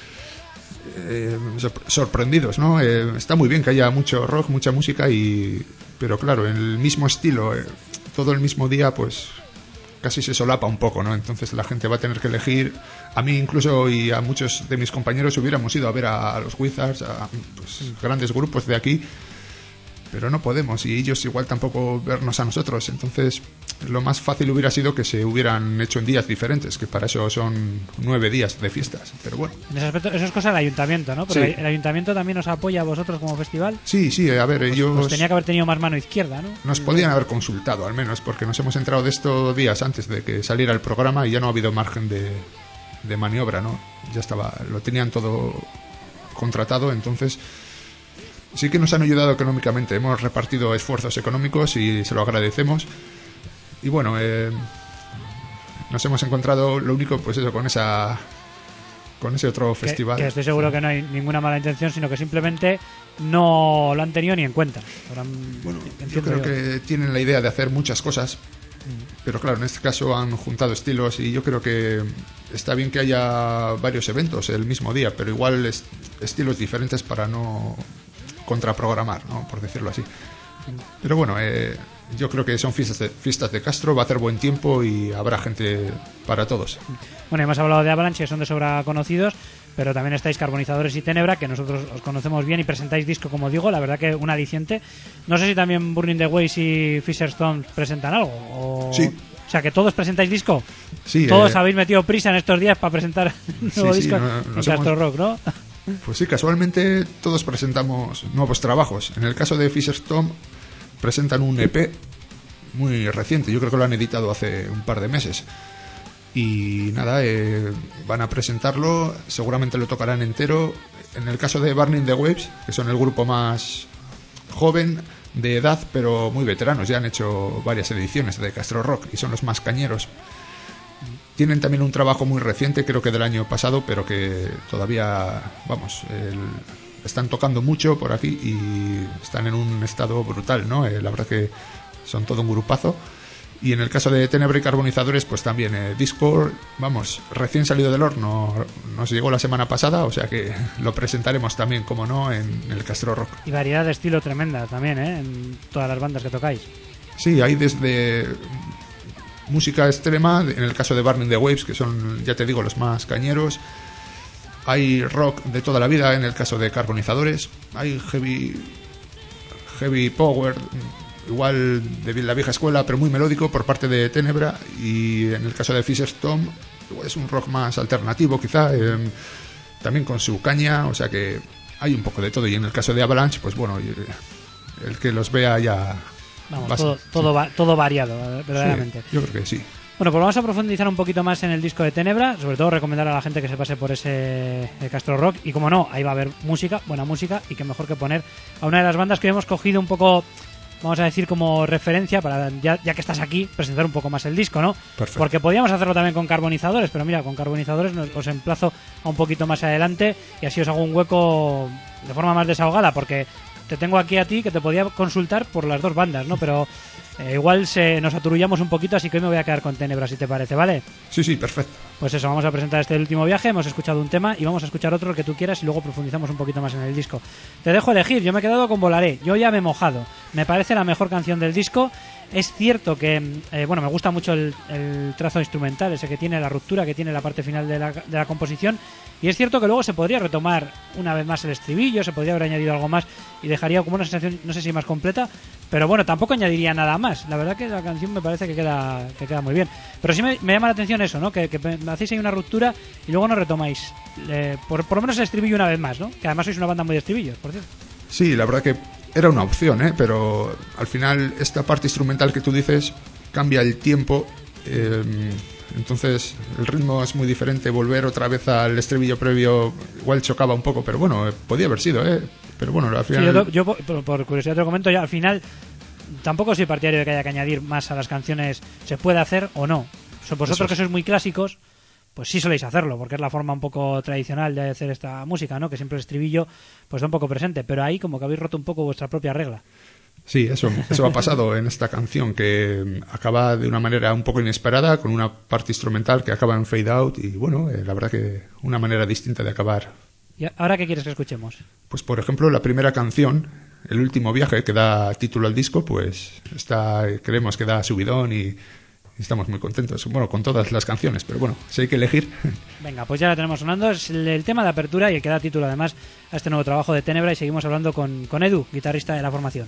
sorprendidos, ¿no? Está muy bien que haya mucho rock, mucha música, pero claro, en el mismo estilo, todo el mismo día, pues casi se solapa un poco, ¿no? Entonces la gente va a tener que elegir. A mí incluso y a muchos de mis compañeros hubiéramos ido a ver a los Wizards, a pues, grandes grupos de aquí, pero no podemos, y ellos igual tampoco vernos a nosotros. Entonces lo más fácil hubiera sido que se hubieran hecho en días diferentes, que para eso son 9 días de fiestas, pero bueno. En ese aspecto, eso es cosa del ayuntamiento, ¿no? Pero Sí. el ayuntamiento también os apoya a vosotros como festival. Sí, a ver, ellos Pues tenía que haber tenido más mano izquierda, ¿no? nos podían haber consultado al menos, porque nos hemos enterado de esto días antes de que saliera el programa y ya no ha habido margen de maniobra, ¿no? Ya estaba, lo tenían todo contratado, entonces sí que nos han ayudado económicamente, hemos repartido esfuerzos económicos y se lo agradecemos. Y bueno, nos hemos encontrado, lo único, pues eso, con ese otro festival. Que estoy seguro que no hay ninguna mala intención, sino que simplemente no lo han tenido ni en cuenta. Bueno, yo creo que tienen la idea de hacer muchas cosas, pero claro, en este caso han juntado estilos y yo creo que está bien que haya varios eventos el mismo día, pero igual estilos diferentes para no contraprogramar, ¿no? Por decirlo así. Pero bueno, yo creo que son fiestas de Castro, va a hacer buen tiempo y habrá gente para todos. Bueno, hemos hablado de Avalanche, que son de sobra conocidos, pero también estáis Carbonizadores y Tenebra, que nosotros os conocemos bien y presentáis disco, como digo, la verdad que un aliciente. No sé si también Burning the Ways y Fisher Stone presentan algo. Sí. O sea, que todos presentáis disco. Sí, Todos habéis metido prisa en estos días para presentar nuevo sí, disco en Castro Rock, ¿no? Pues sí, casualmente todos presentamos nuevos trabajos. En el caso de Fisher Stone presentan un EP muy reciente, yo creo que lo han editado hace un par de meses. Y nada, van a presentarlo, seguramente lo tocarán entero. En el caso de Burning the Waves, que son el grupo más joven de edad, pero muy veteranos, ya han hecho varias ediciones de Castro Rock y son los más cañeros. Tienen también un trabajo muy reciente, creo que del año pasado, pero que todavía, vamos, están tocando mucho por aquí y están en un estado brutal, ¿no? La verdad que son todo un grupazo. Y en el caso de Tenebra y Carbonizadores, pues también Discord, vamos, recién salido del horno, nos llegó la semana pasada, o sea que lo presentaremos también, como no, en el Castro Rock. Y variedad de estilo tremenda también, en todas las bandas que tocáis. Sí, hay desde música extrema, en el caso de Burning the Waves, que son, ya te digo, los más cañeros. Hay rock de toda la vida en el caso de Carbonizadores. Hay heavy power, igual de la vieja escuela, pero muy melódico por parte de Tenebra. Y en el caso de Fisher Stone, es un rock más alternativo quizá, también con su caña, o sea que hay un poco de todo. Y en el caso de Avalanche, pues bueno, el que los vea ya... Vamos, todo variado, verdaderamente. Sí, yo creo que sí. Bueno, pues vamos a profundizar un poquito más en el disco de Tenebra, sobre todo recomendar a la gente que se pase por ese Castro Rock, y como no, ahí va a haber música, buena música, y qué mejor que poner a una de las bandas que hemos cogido un poco, vamos a decir, como referencia para, ya que estás aquí, presentar un poco más el disco, ¿no? Perfecto. Porque podíamos hacerlo también con Carbonizadores, pero mira, con Carbonizadores os emplazo a un poquito más adelante y así os hago un hueco de forma más desahogada, porque te tengo aquí a ti que te podía consultar por las dos bandas, ¿no? Pero igual nos aturullamos un poquito, así que hoy me voy a quedar con Tenebra, si te parece, ¿vale? Sí, perfecto. Pues eso, vamos a presentar este último viaje, hemos escuchado un tema y vamos a escuchar otro, el que tú quieras, y luego profundizamos un poquito más en el disco. Te dejo elegir, yo me he quedado con Volaré, yo ya me he mojado, me parece la mejor canción del disco. Es cierto que, me gusta mucho el trazo instrumental, ese que tiene, la ruptura que tiene la parte final de la composición, y es cierto que luego se podría retomar una vez más el estribillo, se podría haber añadido algo más y dejaría como una sensación, no sé si más completa, pero bueno, tampoco añadiría nada más. La verdad que la canción me parece que queda muy bien, pero sí me llama la atención eso, ¿no? Que hacéis ahí una ruptura y luego no retomáis por lo menos el estribillo una vez más, ¿no? Que además sois una banda muy de estribillos, por cierto. Sí, la verdad que era una opción, pero al final esta parte instrumental que tú dices cambia el tiempo. entonces el ritmo es muy diferente. Volver otra vez al estribillo previo igual chocaba un poco, pero bueno, podía haber sido, pero bueno, al final... Sí, yo por curiosidad te lo comento, ya al final tampoco soy partidario de que haya que añadir más a las canciones. ¿Se puede hacer o no? Vosotros que sois muy clásicos, pues sí soléis hacerlo, porque es la forma un poco tradicional de hacer esta música, ¿no? Que siempre el estribillo pues está un poco presente, pero ahí como que habéis roto un poco vuestra propia regla. Sí, eso ha pasado en esta canción, que acaba de una manera un poco inesperada, con una parte instrumental que acaba en fade out, y bueno, la verdad que una manera distinta de acabar. ¿Y ahora qué quieres que escuchemos? Pues por ejemplo, la primera canción, El último viaje, que da título al disco, pues creemos que da subidón y estamos muy contentos. Bueno, con todas las canciones, pero bueno, si hay que elegir. Venga, pues ya la tenemos sonando. Es el tema de apertura y el que da título además a este nuevo trabajo de Tenebra, y seguimos hablando con Edu, guitarrista de la formación.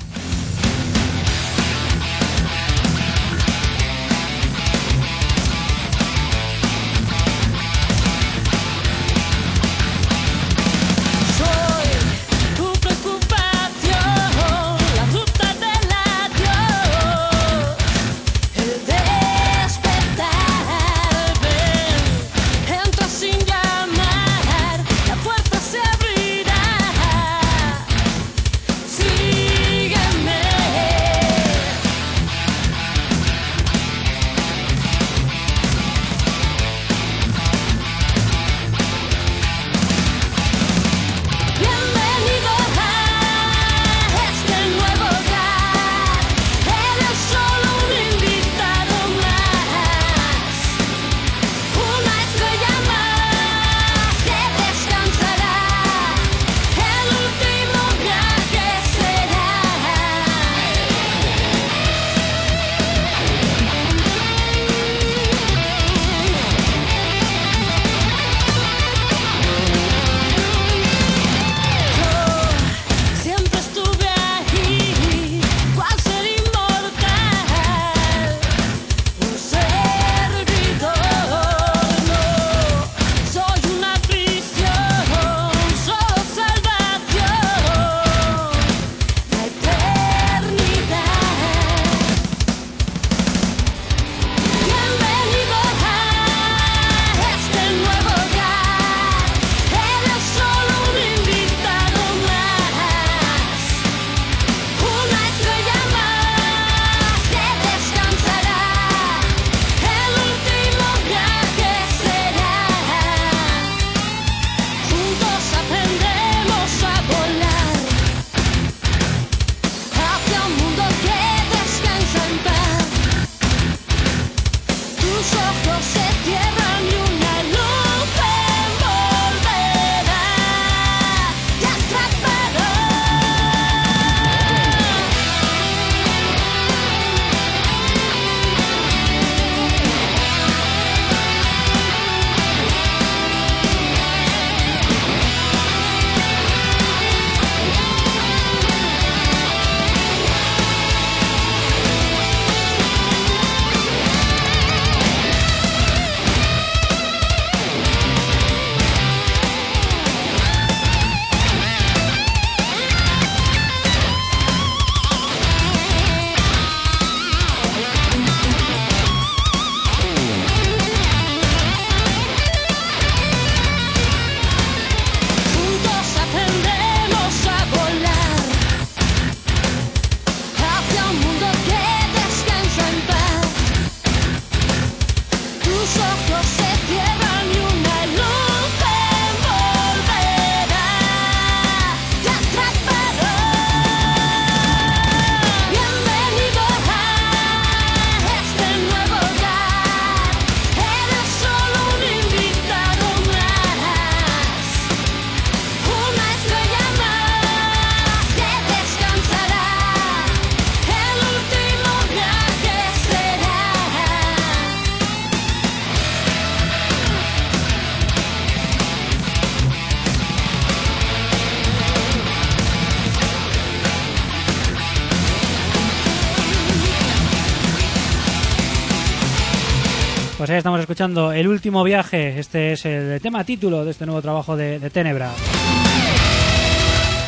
Pues ahí estamos escuchando El último viaje. Este es el tema título de este nuevo trabajo de Tenebra.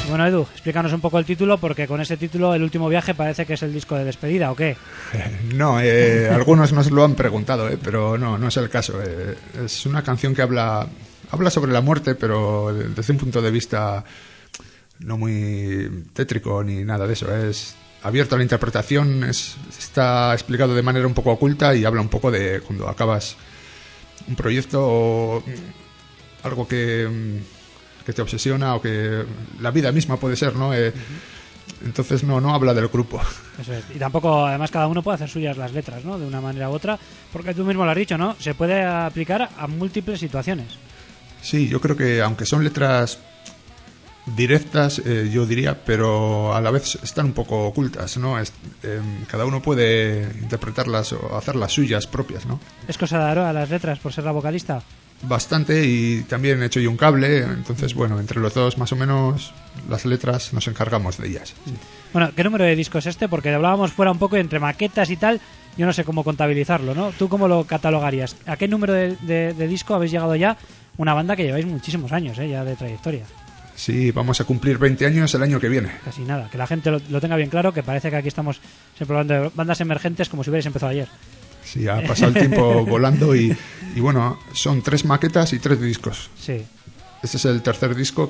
Bueno, Edu, explícanos un poco el título, porque con ese título, El último viaje, parece que es el disco de despedida, ¿o qué? No, algunos nos lo han preguntado, pero no es el caso. Es una canción que habla sobre la muerte, pero desde un punto de vista no muy tétrico ni nada de eso. Es abierto a la interpretación, está explicado de manera un poco oculta y habla un poco de cuando acabas un proyecto o algo que te obsesiona, o que la vida misma puede ser, ¿no? Entonces no habla del grupo. Eso es. Y tampoco, además, cada uno puede hacer suyas las letras, ¿no? De una manera u otra, porque tú mismo lo has dicho, ¿no? Se puede aplicar a múltiples situaciones. Sí, yo creo que aunque son letras directas, yo diría, pero a la vez están un poco ocultas, ¿no? Cada uno puede interpretarlas o hacer las suyas propias, ¿no? ¿Es cosa de Aroa las letras por ser la vocalista? Bastante, y también he hecho yo un cable, entonces, bueno, entre los dos más o menos las letras nos encargamos de ellas. Sí. Bueno, ¿qué número de disco es este? Porque hablábamos fuera un poco entre maquetas y tal, yo no sé cómo contabilizarlo, ¿no? ¿Tú cómo lo catalogarías? ¿A qué número de disco habéis llegado ya? Una banda que lleváis muchísimos años, ya de trayectoria. Sí, vamos a cumplir 20 años el año que viene. Casi nada, que la gente lo tenga bien claro, que parece que aquí estamos siempre hablando de bandas emergentes como si hubierais empezado ayer. Sí, ha pasado el tiempo volando y bueno, son 3 maquetas y 3 discos. Sí. Este es el tercer disco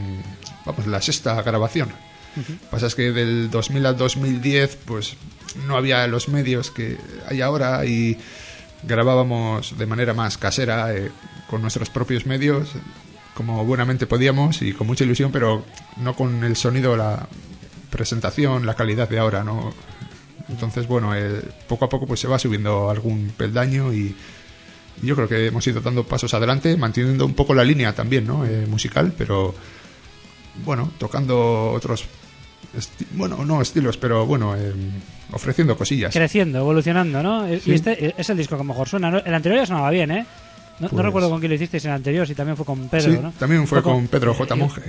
la sexta grabación. Pasa es que del 2000 al 2010 pues no había los medios que hay ahora y grabábamos de manera más casera, con nuestros propios medios, como buenamente podíamos y con mucha ilusión, pero no con el sonido, la presentación, la calidad de ahora, ¿no? Entonces, bueno, poco a poco pues se va subiendo algún peldaño y yo creo que hemos ido dando pasos adelante, manteniendo un poco la línea también, ¿no? Musical, pero bueno, tocando otros no estilos, pero bueno, ofreciendo cosillas. Creciendo, evolucionando, ¿no? Sí. Y este es el disco que mejor suena, ¿no? El anterior ya sonaba bien, ¿eh? No recuerdo con quién lo hicisteis en el anterior, si también fue con Pedro, sí, ¿no? También fue con Pedro J. Monge.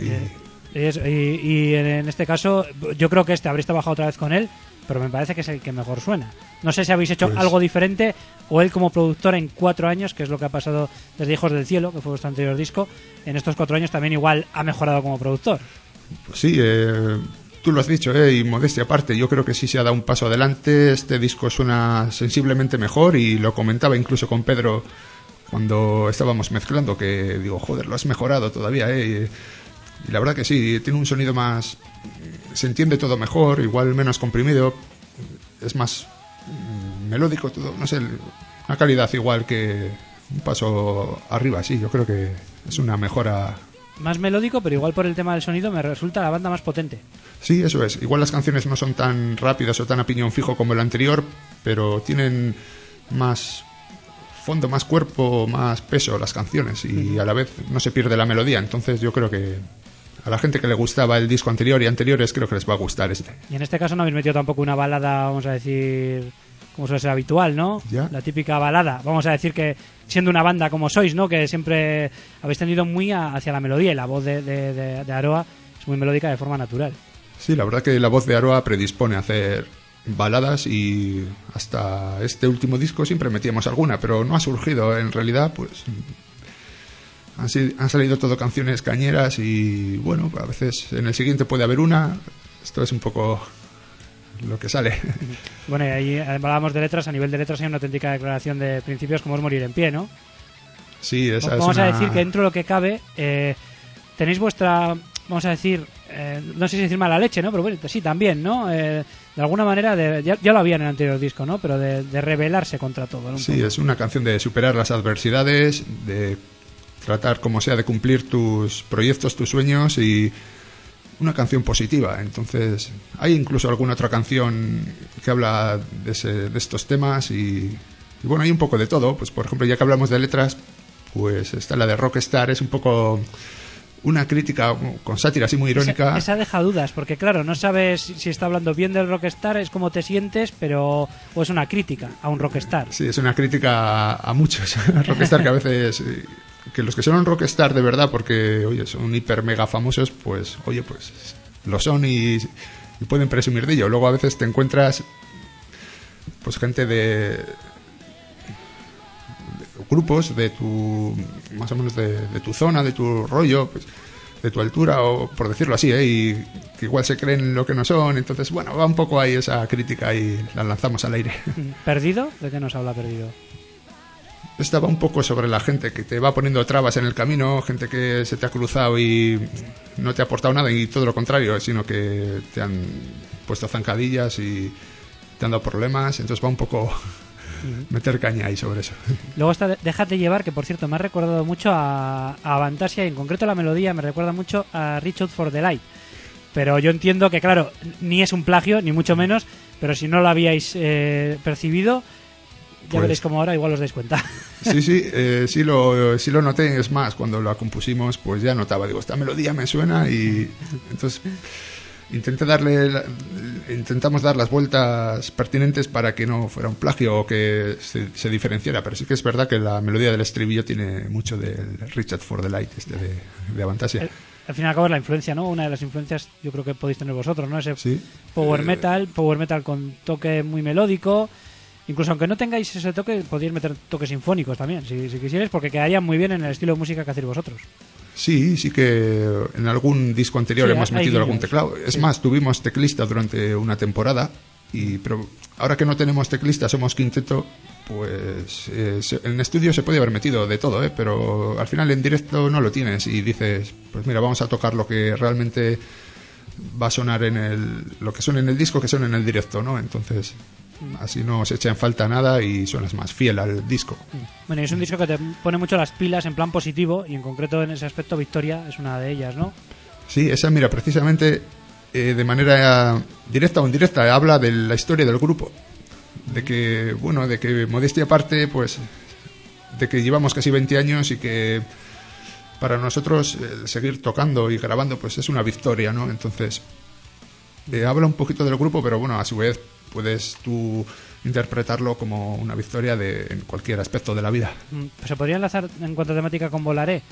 Y en este caso, yo creo que habréis trabajado otra vez con él, pero me parece que es el que mejor suena. No sé si habéis hecho algo diferente, o él como productor en 4 años, que es lo que ha pasado desde Hijos del Cielo, que fue vuestro anterior disco, en estos 4 años también igual ha mejorado como productor. Pues sí, tú lo has dicho, y modestia aparte, yo creo que sí se ha dado un paso adelante. Este disco suena sensiblemente mejor, y lo comentaba incluso con Pedro cuando estábamos mezclando, que digo, joder, lo has mejorado todavía, y la verdad que sí, tiene un sonido más, se entiende todo mejor, igual menos comprimido, es más melódico todo, no sé, una calidad igual, que un paso arriba, sí, yo creo que es una mejora. Más melódico, pero igual por el tema del sonido me resulta la banda más potente. Sí, eso es. Igual las canciones no son tan rápidas o tan a piñón fijo como el anterior, pero tienen más fondo, más cuerpo, más peso las canciones, y a la vez no se pierde la melodía. Entonces yo creo que a la gente que le gustaba el disco anterior y anteriores, creo que les va a gustar este. Y en este caso no habéis metido tampoco una balada, vamos a decir, como suele ser habitual, ¿no? ¿Ya? La típica balada. Vamos a decir que siendo una banda como sois, ¿no? Que siempre habéis tendido muy hacia la melodía, y la voz de Aroa es muy melódica de forma natural. Sí, la verdad que la voz de Aroa predispone a hacer baladas, y hasta este último disco siempre metíamos alguna, pero no ha surgido. En realidad, pues han salido todo canciones cañeras, y bueno, a veces en el siguiente puede haber una. Esto es un poco lo que sale. Bueno, y ahí hablábamos de letras. A nivel de letras hay una auténtica declaración de principios como es morir en pie, ¿no? Sí, esa vamos es a decir que dentro de lo que cabe tenéis vuestra, vamos a decir, no sé si decir mala leche, ¿no? Pero bueno, sí, también, ¿no? De alguna manera, ya lo había en el anterior disco, ¿no? Pero de rebelarse contra todo, ¿no? Sí, es una canción de superar las adversidades, de tratar como sea de cumplir tus proyectos, tus sueños, y una canción positiva. Entonces hay incluso alguna otra canción que habla de estos temas, y bueno, hay un poco de todo. Pues por ejemplo, ya que hablamos de letras, pues está la de Rockstar, es un poco una crítica con sátira así muy irónica. Esa deja dudas, porque claro, no sabes si está hablando bien del rockstar, es como te sientes, pero o es una crítica a un rockstar. Sí, es una crítica a muchos rockstar, que a veces, que los que son un rockstar de verdad, porque oye, son hiper mega famosos, pues oye, pues lo son, y pueden presumir de ello. Luego a veces te encuentras pues gente de grupos de tu, más o menos de tu zona, de tu rollo, pues de tu altura, o por decirlo así, y que igual se creen lo que no son. Entonces, bueno, va un poco ahí esa crítica y la lanzamos al aire. ¿Perdido? ¿De qué nos habla Perdido? Estaba un poco sobre la gente que te va poniendo trabas en el camino, gente que se te ha cruzado y no te ha aportado nada, y todo lo contrario, sino que te han puesto zancadillas y te han dado problemas. Entonces va un poco meter caña ahí sobre eso. Luego está Déjate llevar, que por cierto me ha recordado mucho a Avantasia, y en concreto la melodía me recuerda mucho a Reach Out for the Light. Pero yo entiendo que, claro, ni es un plagio, ni mucho menos, pero si no lo habíais percibido, ya pues veréis como ahora igual os dais cuenta. Sí, sí lo noté. Es más, cuando la compusimos, pues ya notaba, digo, esta melodía me suena, y entonces intentamos dar las vueltas pertinentes para que no fuera un plagio o que se diferenciara. Pero sí que es verdad que la melodía del estribillo tiene mucho del Reach Out for the Light de Avantasia. Al fin y al cabo es la influencia, ¿no? Una de las influencias yo creo que podéis tener vosotros, ¿no? Ese Sí. power metal con toque muy melódico. Incluso aunque no tengáis ese toque, podéis meter toques sinfónicos también, si quisierais, porque quedarían muy bien en el estilo de música que hacéis vosotros. Sí que en algún disco anterior Sí, hemos hay metido algún guiños. teclado. Es Sí. más, tuvimos teclista durante una temporada, pero ahora que no tenemos teclista, somos quinteto, pues en estudio se puede haber metido de todo, pero al final en directo no lo tienes y dices, pues mira, vamos a tocar lo que realmente va a sonar lo que suena en el disco, que suena en el directo, ¿no? Entonces así no se echa en falta nada y suenas más fiel al disco. Bueno, y es un disco que te pone mucho las pilas en plan positivo, y en concreto en ese aspecto Victoria es una de ellas, ¿no? Sí, esa, mira, precisamente de manera directa o indirecta habla de la historia del grupo, de que modestia aparte, pues de que llevamos casi 20 años y que para nosotros el seguir tocando y grabando pues es una victoria, ¿no? Entonces habla un poquito del grupo, pero bueno, a su vez puedes tú interpretarlo como una victoria en cualquier aspecto de la vida. Pues se podría enlazar en cuanto a temática con Volaré.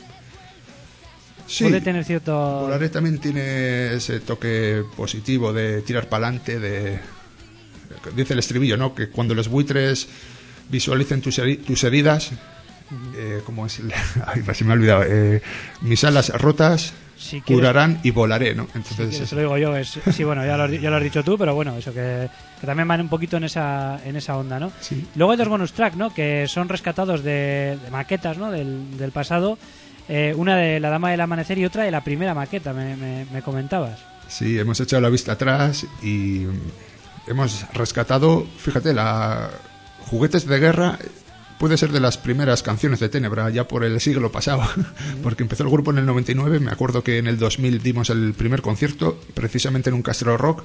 Sí, Puede tener cierto... Volaré también tiene ese toque positivo de tirar para adelante, dice el estribillo, ¿no? Que cuando los buitres visualicen tus heridas, ¿cómo es? Ay, se me ha olvidado. Mis alas rotas Si quieres... curarán y volaré, ¿no? Entonces, Sí, eso lo digo yo. Sí, bueno, ya lo has dicho tú, pero bueno, eso que también van un poquito en esa onda, ¿no? sí. Luego hay dos bonus track, ¿no? Que son rescatados de maquetas, ¿no? Del pasado. Una de La Dama del Amanecer y otra de la primera maqueta, me comentabas. Sí, hemos echado la vista atrás y hemos rescatado, fíjate, Juguetes de Guerra puede ser de las primeras canciones de Ténebra, ya por el siglo pasado, porque empezó el grupo en el 99, me acuerdo que en el 2000 dimos el primer concierto, precisamente en un Castro Rock,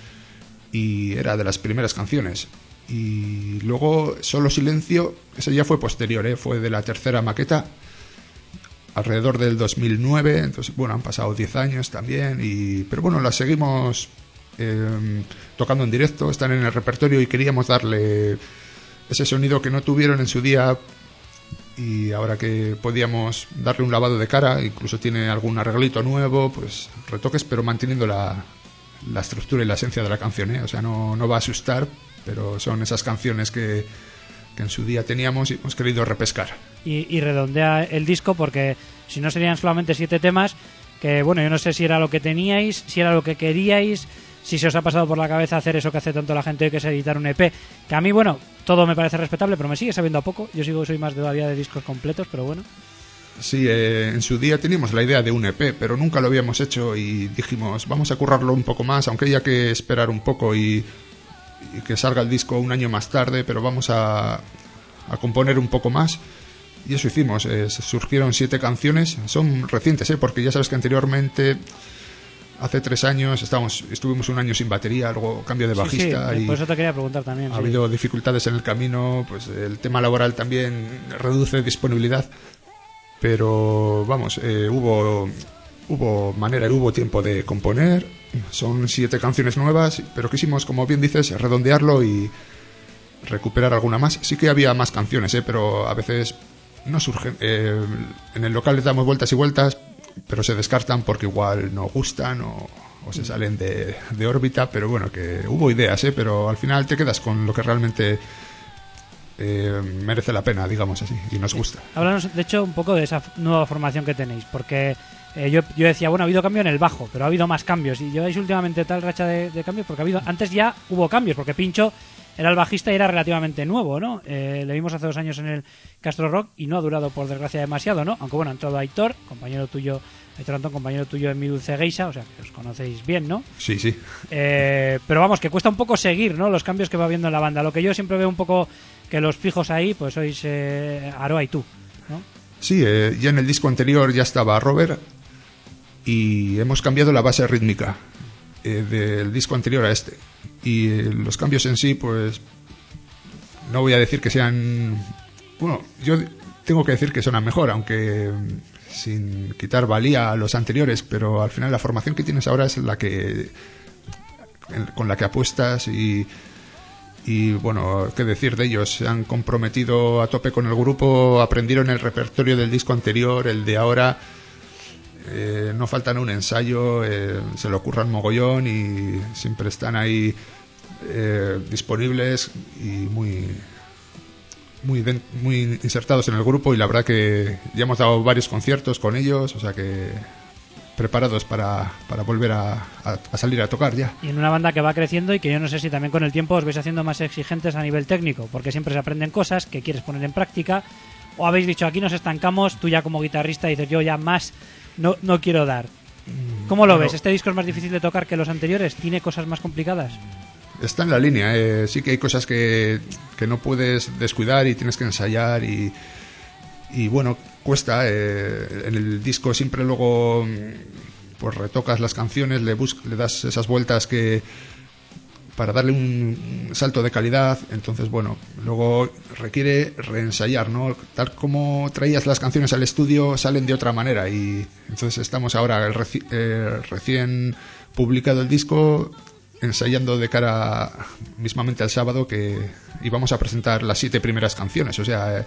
y era de las primeras canciones. Y luego Solo Silencio, ese ya fue posterior, fue de la tercera maqueta, alrededor del 2009, entonces bueno, han pasado 10 años también, pero bueno, las seguimos tocando en directo, están en el repertorio y queríamos darle ese sonido que no tuvieron en su día, y ahora que podíamos darle un lavado de cara, incluso tiene algún arreglito nuevo, pues retoques, pero manteniendo la estructura y la esencia de la canción, o sea, no va a asustar, pero son esas canciones que en su día teníamos y hemos querido repescar. Y redondea el disco, porque si no serían solamente 7 temas, que bueno, yo no sé si era lo que teníais, si era lo que queríais, si se os ha pasado por la cabeza hacer eso que hace tanto la gente, que es editar un EP, que a mí, bueno, todo me parece respetable, pero me sigue sabiendo a poco. Yo soy más todavía de discos completos, pero bueno. Sí, en su día teníamos la idea de un EP, pero nunca lo habíamos hecho y dijimos, vamos a currarlo un poco más, aunque haya que esperar un poco y que salga el disco un año más tarde, pero vamos a componer un poco más. Y eso hicimos, surgieron 7 canciones, son recientes, porque ya sabes que anteriormente, hace 3 años, estuvimos un año sin batería, luego cambio de bajista. Sí, y por eso te quería preguntar también. ha habido dificultades en el camino, pues el tema laboral también reduce disponibilidad, pero vamos, hubo manera y hubo tiempo de componer. Son 7 canciones nuevas, pero quisimos, como bien dices, redondearlo y recuperar alguna más. Sí que había más canciones, pero a veces no surgen. En el local les damos vueltas y vueltas, pero se descartan porque igual no gustan o se salen de órbita. Pero bueno, que hubo ideas, pero al final te quedas con lo que realmente merece la pena, digamos así, y nos gusta. Háblanos, de hecho, un poco de esa nueva formación que tenéis, porque yo decía, bueno, ha habido cambio en el bajo, pero ha habido más cambios, y lleváis últimamente tal racha de cambios, porque antes ya hubo cambios, porque Pincho era el bajista y era relativamente nuevo, ¿no? Le vimos hace 2 años en el Castro Rock y no ha durado, por desgracia, demasiado, ¿no? Aunque bueno, ha entrado Aitor, compañero tuyo, Aitor Antón, compañero tuyo en Mi Dulce Geisha, o sea, que os conocéis bien, ¿no? Sí, sí. Pero vamos, que cuesta un poco seguir, ¿no? Los cambios que va habiendo en la banda. Lo que yo siempre veo un poco que los fijos ahí, pues sois Aroa y tú, ¿no? Sí, ya en el disco anterior ya estaba Robert y hemos cambiado la base rítmica del disco anterior a este. Y los cambios en sí, pues no voy a decir que sean... Bueno, yo tengo que decir que suenan mejor, aunque sin quitar valía a los anteriores, pero al final la formación que tienes ahora es la que con la que apuestas y bueno, qué decir de ellos, se han comprometido a tope con el grupo, aprendieron el repertorio del disco anterior, el de ahora, no faltan un ensayo, se lo curran mogollón y siempre están ahí disponibles y muy insertados en el grupo, y la verdad que ya hemos dado varios conciertos con ellos, o sea que preparados para volver a salir a tocar ya. Y en una banda que va creciendo y que yo no sé si también con el tiempo os vais haciendo más exigentes a nivel técnico, porque siempre se aprenden cosas que quieres poner en práctica, o habéis dicho aquí nos estancamos, tú ya como guitarrista dices yo ya más no quiero dar. ¿Cómo lo ves? ¿Este disco es más difícil de tocar que los anteriores? ¿Tiene cosas más complicadas? Está en la línea, sí que hay cosas que no puedes descuidar y tienes que ensayar y bueno, cuesta. En el disco siempre luego pues retocas las canciones, le das esas vueltas que para darle un salto de calidad, entonces bueno, luego requiere reensayar, ¿no? Tal como traías las canciones al estudio salen de otra manera, y entonces estamos ahora recién publicado el disco, ensayando de cara mismamente al sábado que íbamos a presentar las 7 primeras canciones, o sea,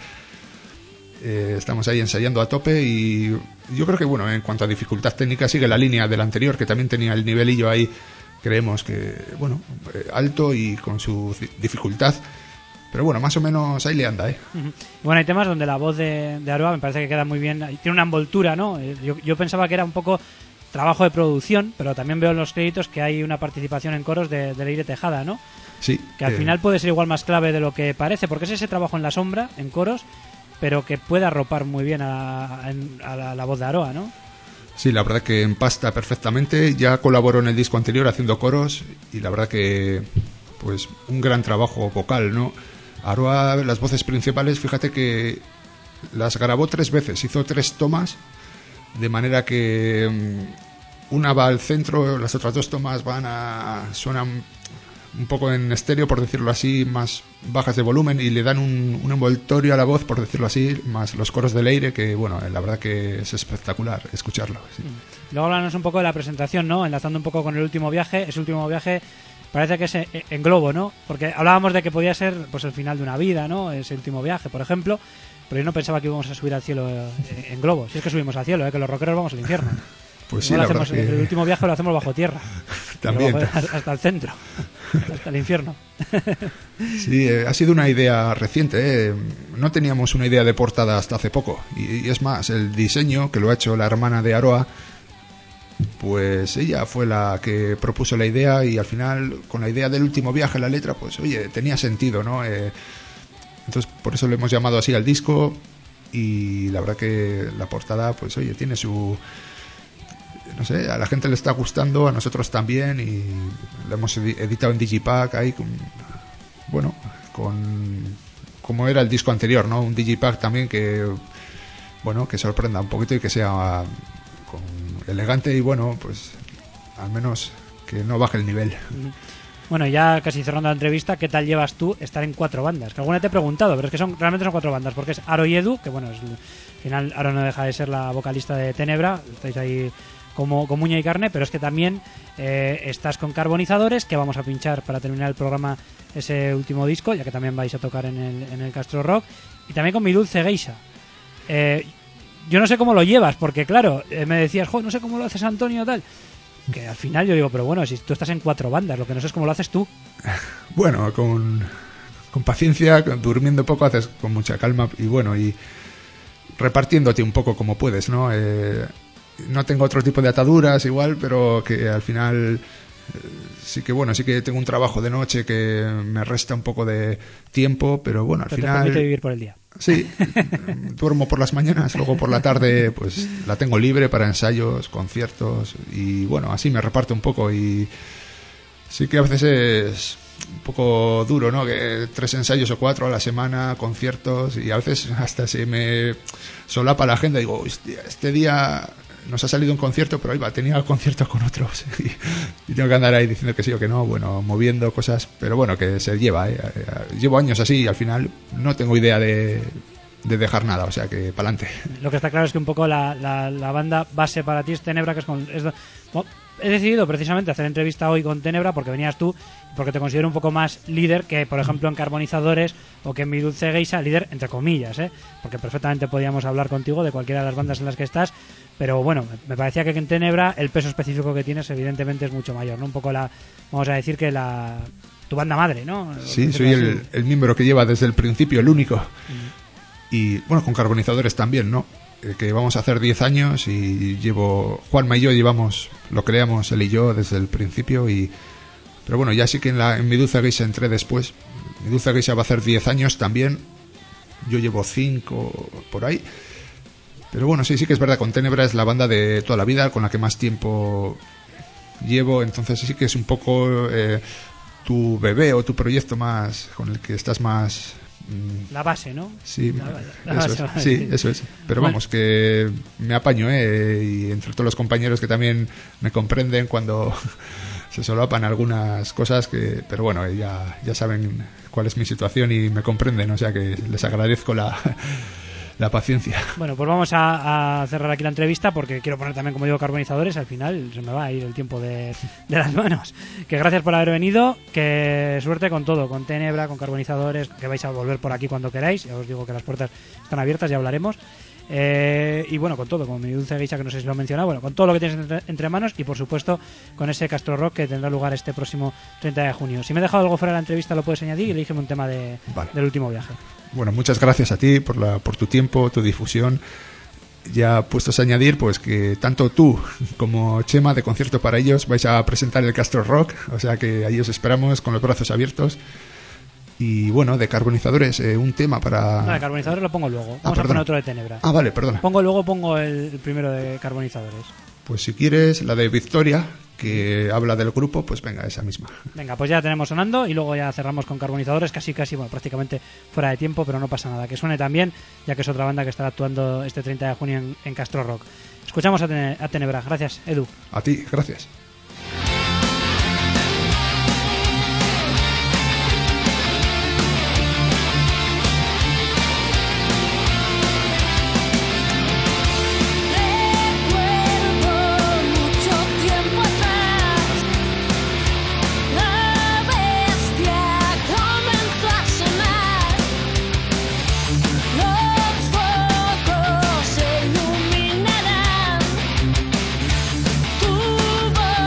estamos ahí ensayando a tope, y yo creo que bueno, en cuanto a dificultad técnica sigue la línea del anterior, que también tenía el nivelillo ahí, creemos que bueno, alto y con su dificultad, pero bueno, más o menos ahí le anda, Bueno, hay temas donde la voz de Aroa me parece que queda muy bien, tiene una envoltura, ¿no? Yo pensaba que era un poco trabajo de producción, pero también veo en los créditos que hay una participación en coros de Leire Tejada, ¿no? Sí. Que al final puede ser igual más clave de lo que parece, porque es ese trabajo en la sombra, en coros, pero que puede arropar muy bien a la voz de Aroa, ¿no? Sí, la verdad que empasta perfectamente. Ya colaboró en el disco anterior haciendo coros y la verdad que pues un gran trabajo vocal, ¿no? Aroa, las voces principales, fíjate que las grabó 3 veces, hizo 3 tomas, de manera que una va al centro, las otras 2 tomas suenan un poco en estéreo, por decirlo así, más bajas de volumen, y le dan un envoltorio a la voz, por decirlo así, más los coros de Leire, que bueno, la verdad que es espectacular escucharlo. Sí. Luego háblanos un poco de la presentación, ¿no? Enlazando un poco con el último viaje. Ese último viaje parece que es en globo, ¿no? Porque hablábamos de que podía ser pues el final de una vida, ¿no? Ese último viaje, por ejemplo, pero yo no pensaba que íbamos a subir al cielo en globo. Si es que subimos al cielo, que los rockeros vamos al infierno. Pues sí, la verdad que... El último viaje lo hacemos bajo tierra. También. Hasta el centro, hasta el infierno. Sí, ha sido una idea reciente. No teníamos una idea de portada hasta hace poco. Y es más, el diseño, que lo ha hecho la hermana de Aroa, pues ella fue la que propuso la idea, y al final, con la idea del último viaje, la letra, pues oye, tenía sentido, ¿no? Entonces, por eso le hemos llamado así al disco, y la verdad que la portada, pues oye, tiene su... No sé, a la gente le está gustando, a nosotros también, y lo hemos editado en Digipack ahí, como era el disco anterior, ¿no? Un Digipack también que, bueno, que sorprenda un poquito y que sea elegante, y bueno, pues al menos que no baje el nivel. Bueno, ya casi cerrando la entrevista, ¿qué tal llevas tú estar en 4 bandas? Que alguna te he preguntado, pero es que realmente son 4 bandas, porque es Aro y Edu, que bueno, al final Aro no deja de ser la vocalista de Tenebra, estáis ahí como uña y carne, pero es que también estás con Carbonizadores, que vamos a pinchar para terminar el programa ese último disco, ya que también vais a tocar en el Castro Rock, y también con Mi Dulce Geisha. Yo no sé cómo lo llevas, porque claro, me decías, no sé cómo lo haces, Antonio, tal, que al final yo digo, pero bueno, si tú estás en 4 bandas, lo que no sé es cómo lo haces tú. Bueno, con con paciencia, durmiendo poco, haces con mucha calma y bueno, y repartiéndote un poco como puedes, ¿no? No tengo otro tipo de ataduras igual, pero que al final sí que tengo un trabajo de noche que me resta un poco de tiempo, pero bueno, al Pero final... te permite vivir por el día. Sí, duermo por las mañanas, luego por la tarde pues la tengo libre para ensayos, conciertos y bueno, así me reparto un poco y sí que a veces es un poco duro, ¿no? Que 3 ensayos o 4 a la semana, conciertos y a veces hasta se me solapa la agenda y digo, hostia, este día nos ha salido un concierto, pero ahí va, tenía concierto con otros y tengo que andar ahí diciendo que sí o que no, bueno, moviendo cosas, pero bueno, que se lleva, llevo años así y al final no tengo idea de dejar nada, o sea que pa'lante. Lo que está claro es que un poco la banda base para ti es Tenebra, que he decidido precisamente hacer entrevista hoy con Tenebra porque venías tú, porque te considero un poco más líder que, por ejemplo, en Carbonizadores o que en Mi Dulce Geisha, líder entre comillas, porque perfectamente podíamos hablar contigo de cualquiera de las bandas en las que estás, pero bueno, me parecía que en Tenebra el peso específico que tienes evidentemente es mucho mayor, ¿no? Un poco vamos a decir que tu banda madre, ¿no? Sí, soy el miembro que lleva desde el principio, el único. Y bueno, con Carbonizadores también, ¿no? Que vamos a hacer 10 años y Juanma y yo lo creamos él y yo desde el principio pero bueno, ya sí que en Mi Dulce Geisha entré después. Mi Dulce Geisha va a hacer 10 años también, yo llevo 5 por ahí, pero bueno, sí que es verdad, con Tenebra es la banda de toda la vida, con la que más tiempo llevo, entonces sí que es un poco tu bebé o tu proyecto más, con el que estás más... La base, ¿no? Sí, la base, eso es. Pero bueno, vamos, que me apaño, y entre todos los compañeros que también me comprenden cuando se solapan algunas cosas, pero bueno, ya saben cuál es mi situación y me comprenden, o sea que les agradezco la paciencia. Bueno, pues vamos a cerrar aquí la entrevista porque quiero poner también, como digo, Carbonizadores. Al final se me va a ir el tiempo de las manos. Que gracias por haber venido, que suerte con todo, con Tenebra, con Carbonizadores, que vais a volver por aquí cuando queráis. Ya os digo que las puertas están abiertas, ya hablaremos. Y bueno, con todo, con Mi Dulce Geisha, que no sé si lo he mencionado, bueno, con todo lo que tienes entre manos y por supuesto con ese Castro Rock que tendrá lugar este próximo 30 de junio. Si me he dejado algo fuera de la entrevista lo puedes añadir y elígeme un tema del último viaje. Bueno, muchas gracias a ti por tu tiempo, tu difusión. Ya puestos a añadir, pues que tanto tú como Chema de Concierto para Ellos vais a presentar el Castro Rock, o sea que ahí os esperamos con los brazos abiertos. Y bueno, de Carbonizadores, un tema para... No, de Carbonizadores lo pongo luego. Vamos a poner otro de Tenebra. Vale, perdona. Pongo el primero de Carbonizadores. Pues si quieres, la de Victoria, que habla del grupo, pues venga, esa misma. Venga, pues ya tenemos sonando y luego ya cerramos con Carbonizadores, casi, bueno, prácticamente fuera de tiempo, pero no pasa nada. Que suene también, ya que es otra banda que estará actuando este 30 de junio en Castro Rock. Escuchamos a Tenebra. Gracias, Edu. A ti, gracias. Tu voz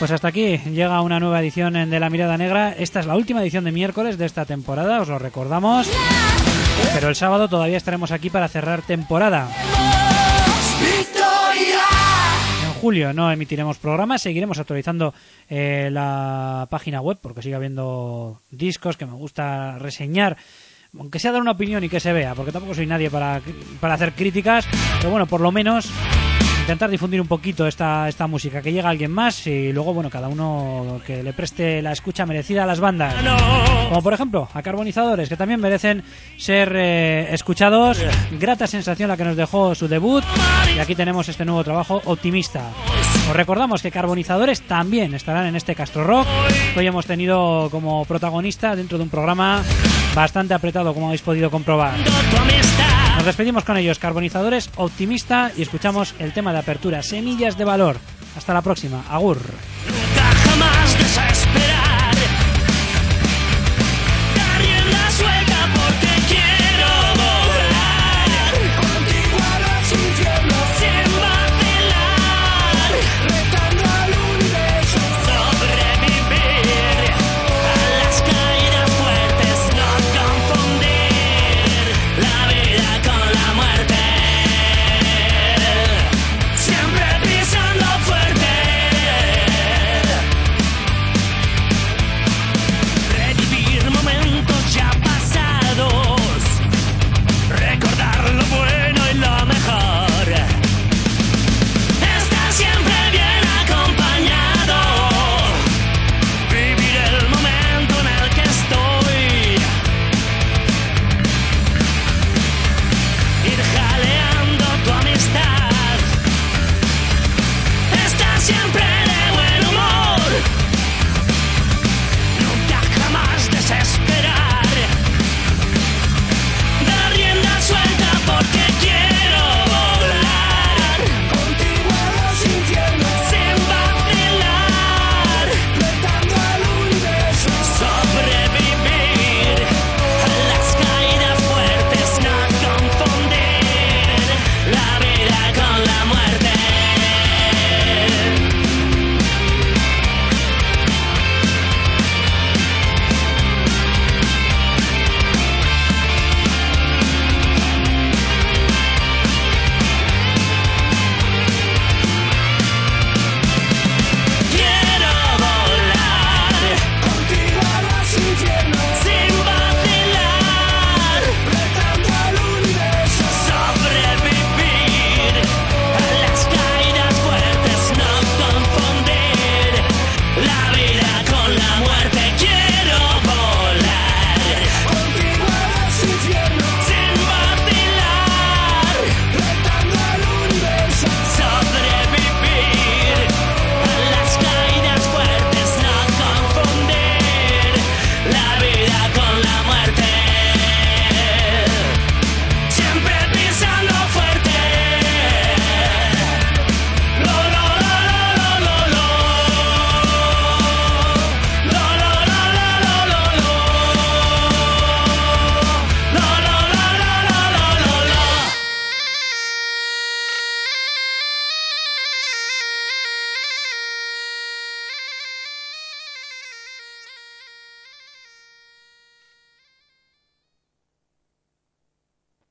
pues hasta aquí llega una nueva edición de La Mirada Negra. Esta es la última edición de miércoles de esta temporada, os lo recordamos. Pero el sábado todavía estaremos aquí para cerrar temporada. En julio no emitiremos programas, seguiremos actualizando la página web porque sigue habiendo discos que me gusta reseñar, aunque sea dar una opinión y que se vea, porque tampoco soy nadie para hacer críticas, pero bueno, por lo menos intentar difundir un poquito esta música, que llegue a alguien más y luego, bueno, cada uno que le preste la escucha merecida a las bandas. Como por ejemplo a Carbonizadores, que también merecen ser escuchados. Grata sensación la que nos dejó su debut. Y aquí tenemos este nuevo trabajo, Optimista. Os recordamos que Carbonizadores también estarán en este Castro Rock, que hoy hemos tenido como protagonista dentro de un programa bastante apretado, como habéis podido comprobar. Nos despedimos con ellos, Carbonizadores, Optimista, y escuchamos el tema de apertura, Semillas de Valor. Hasta la próxima. Agur. Nunca jamás desesperar.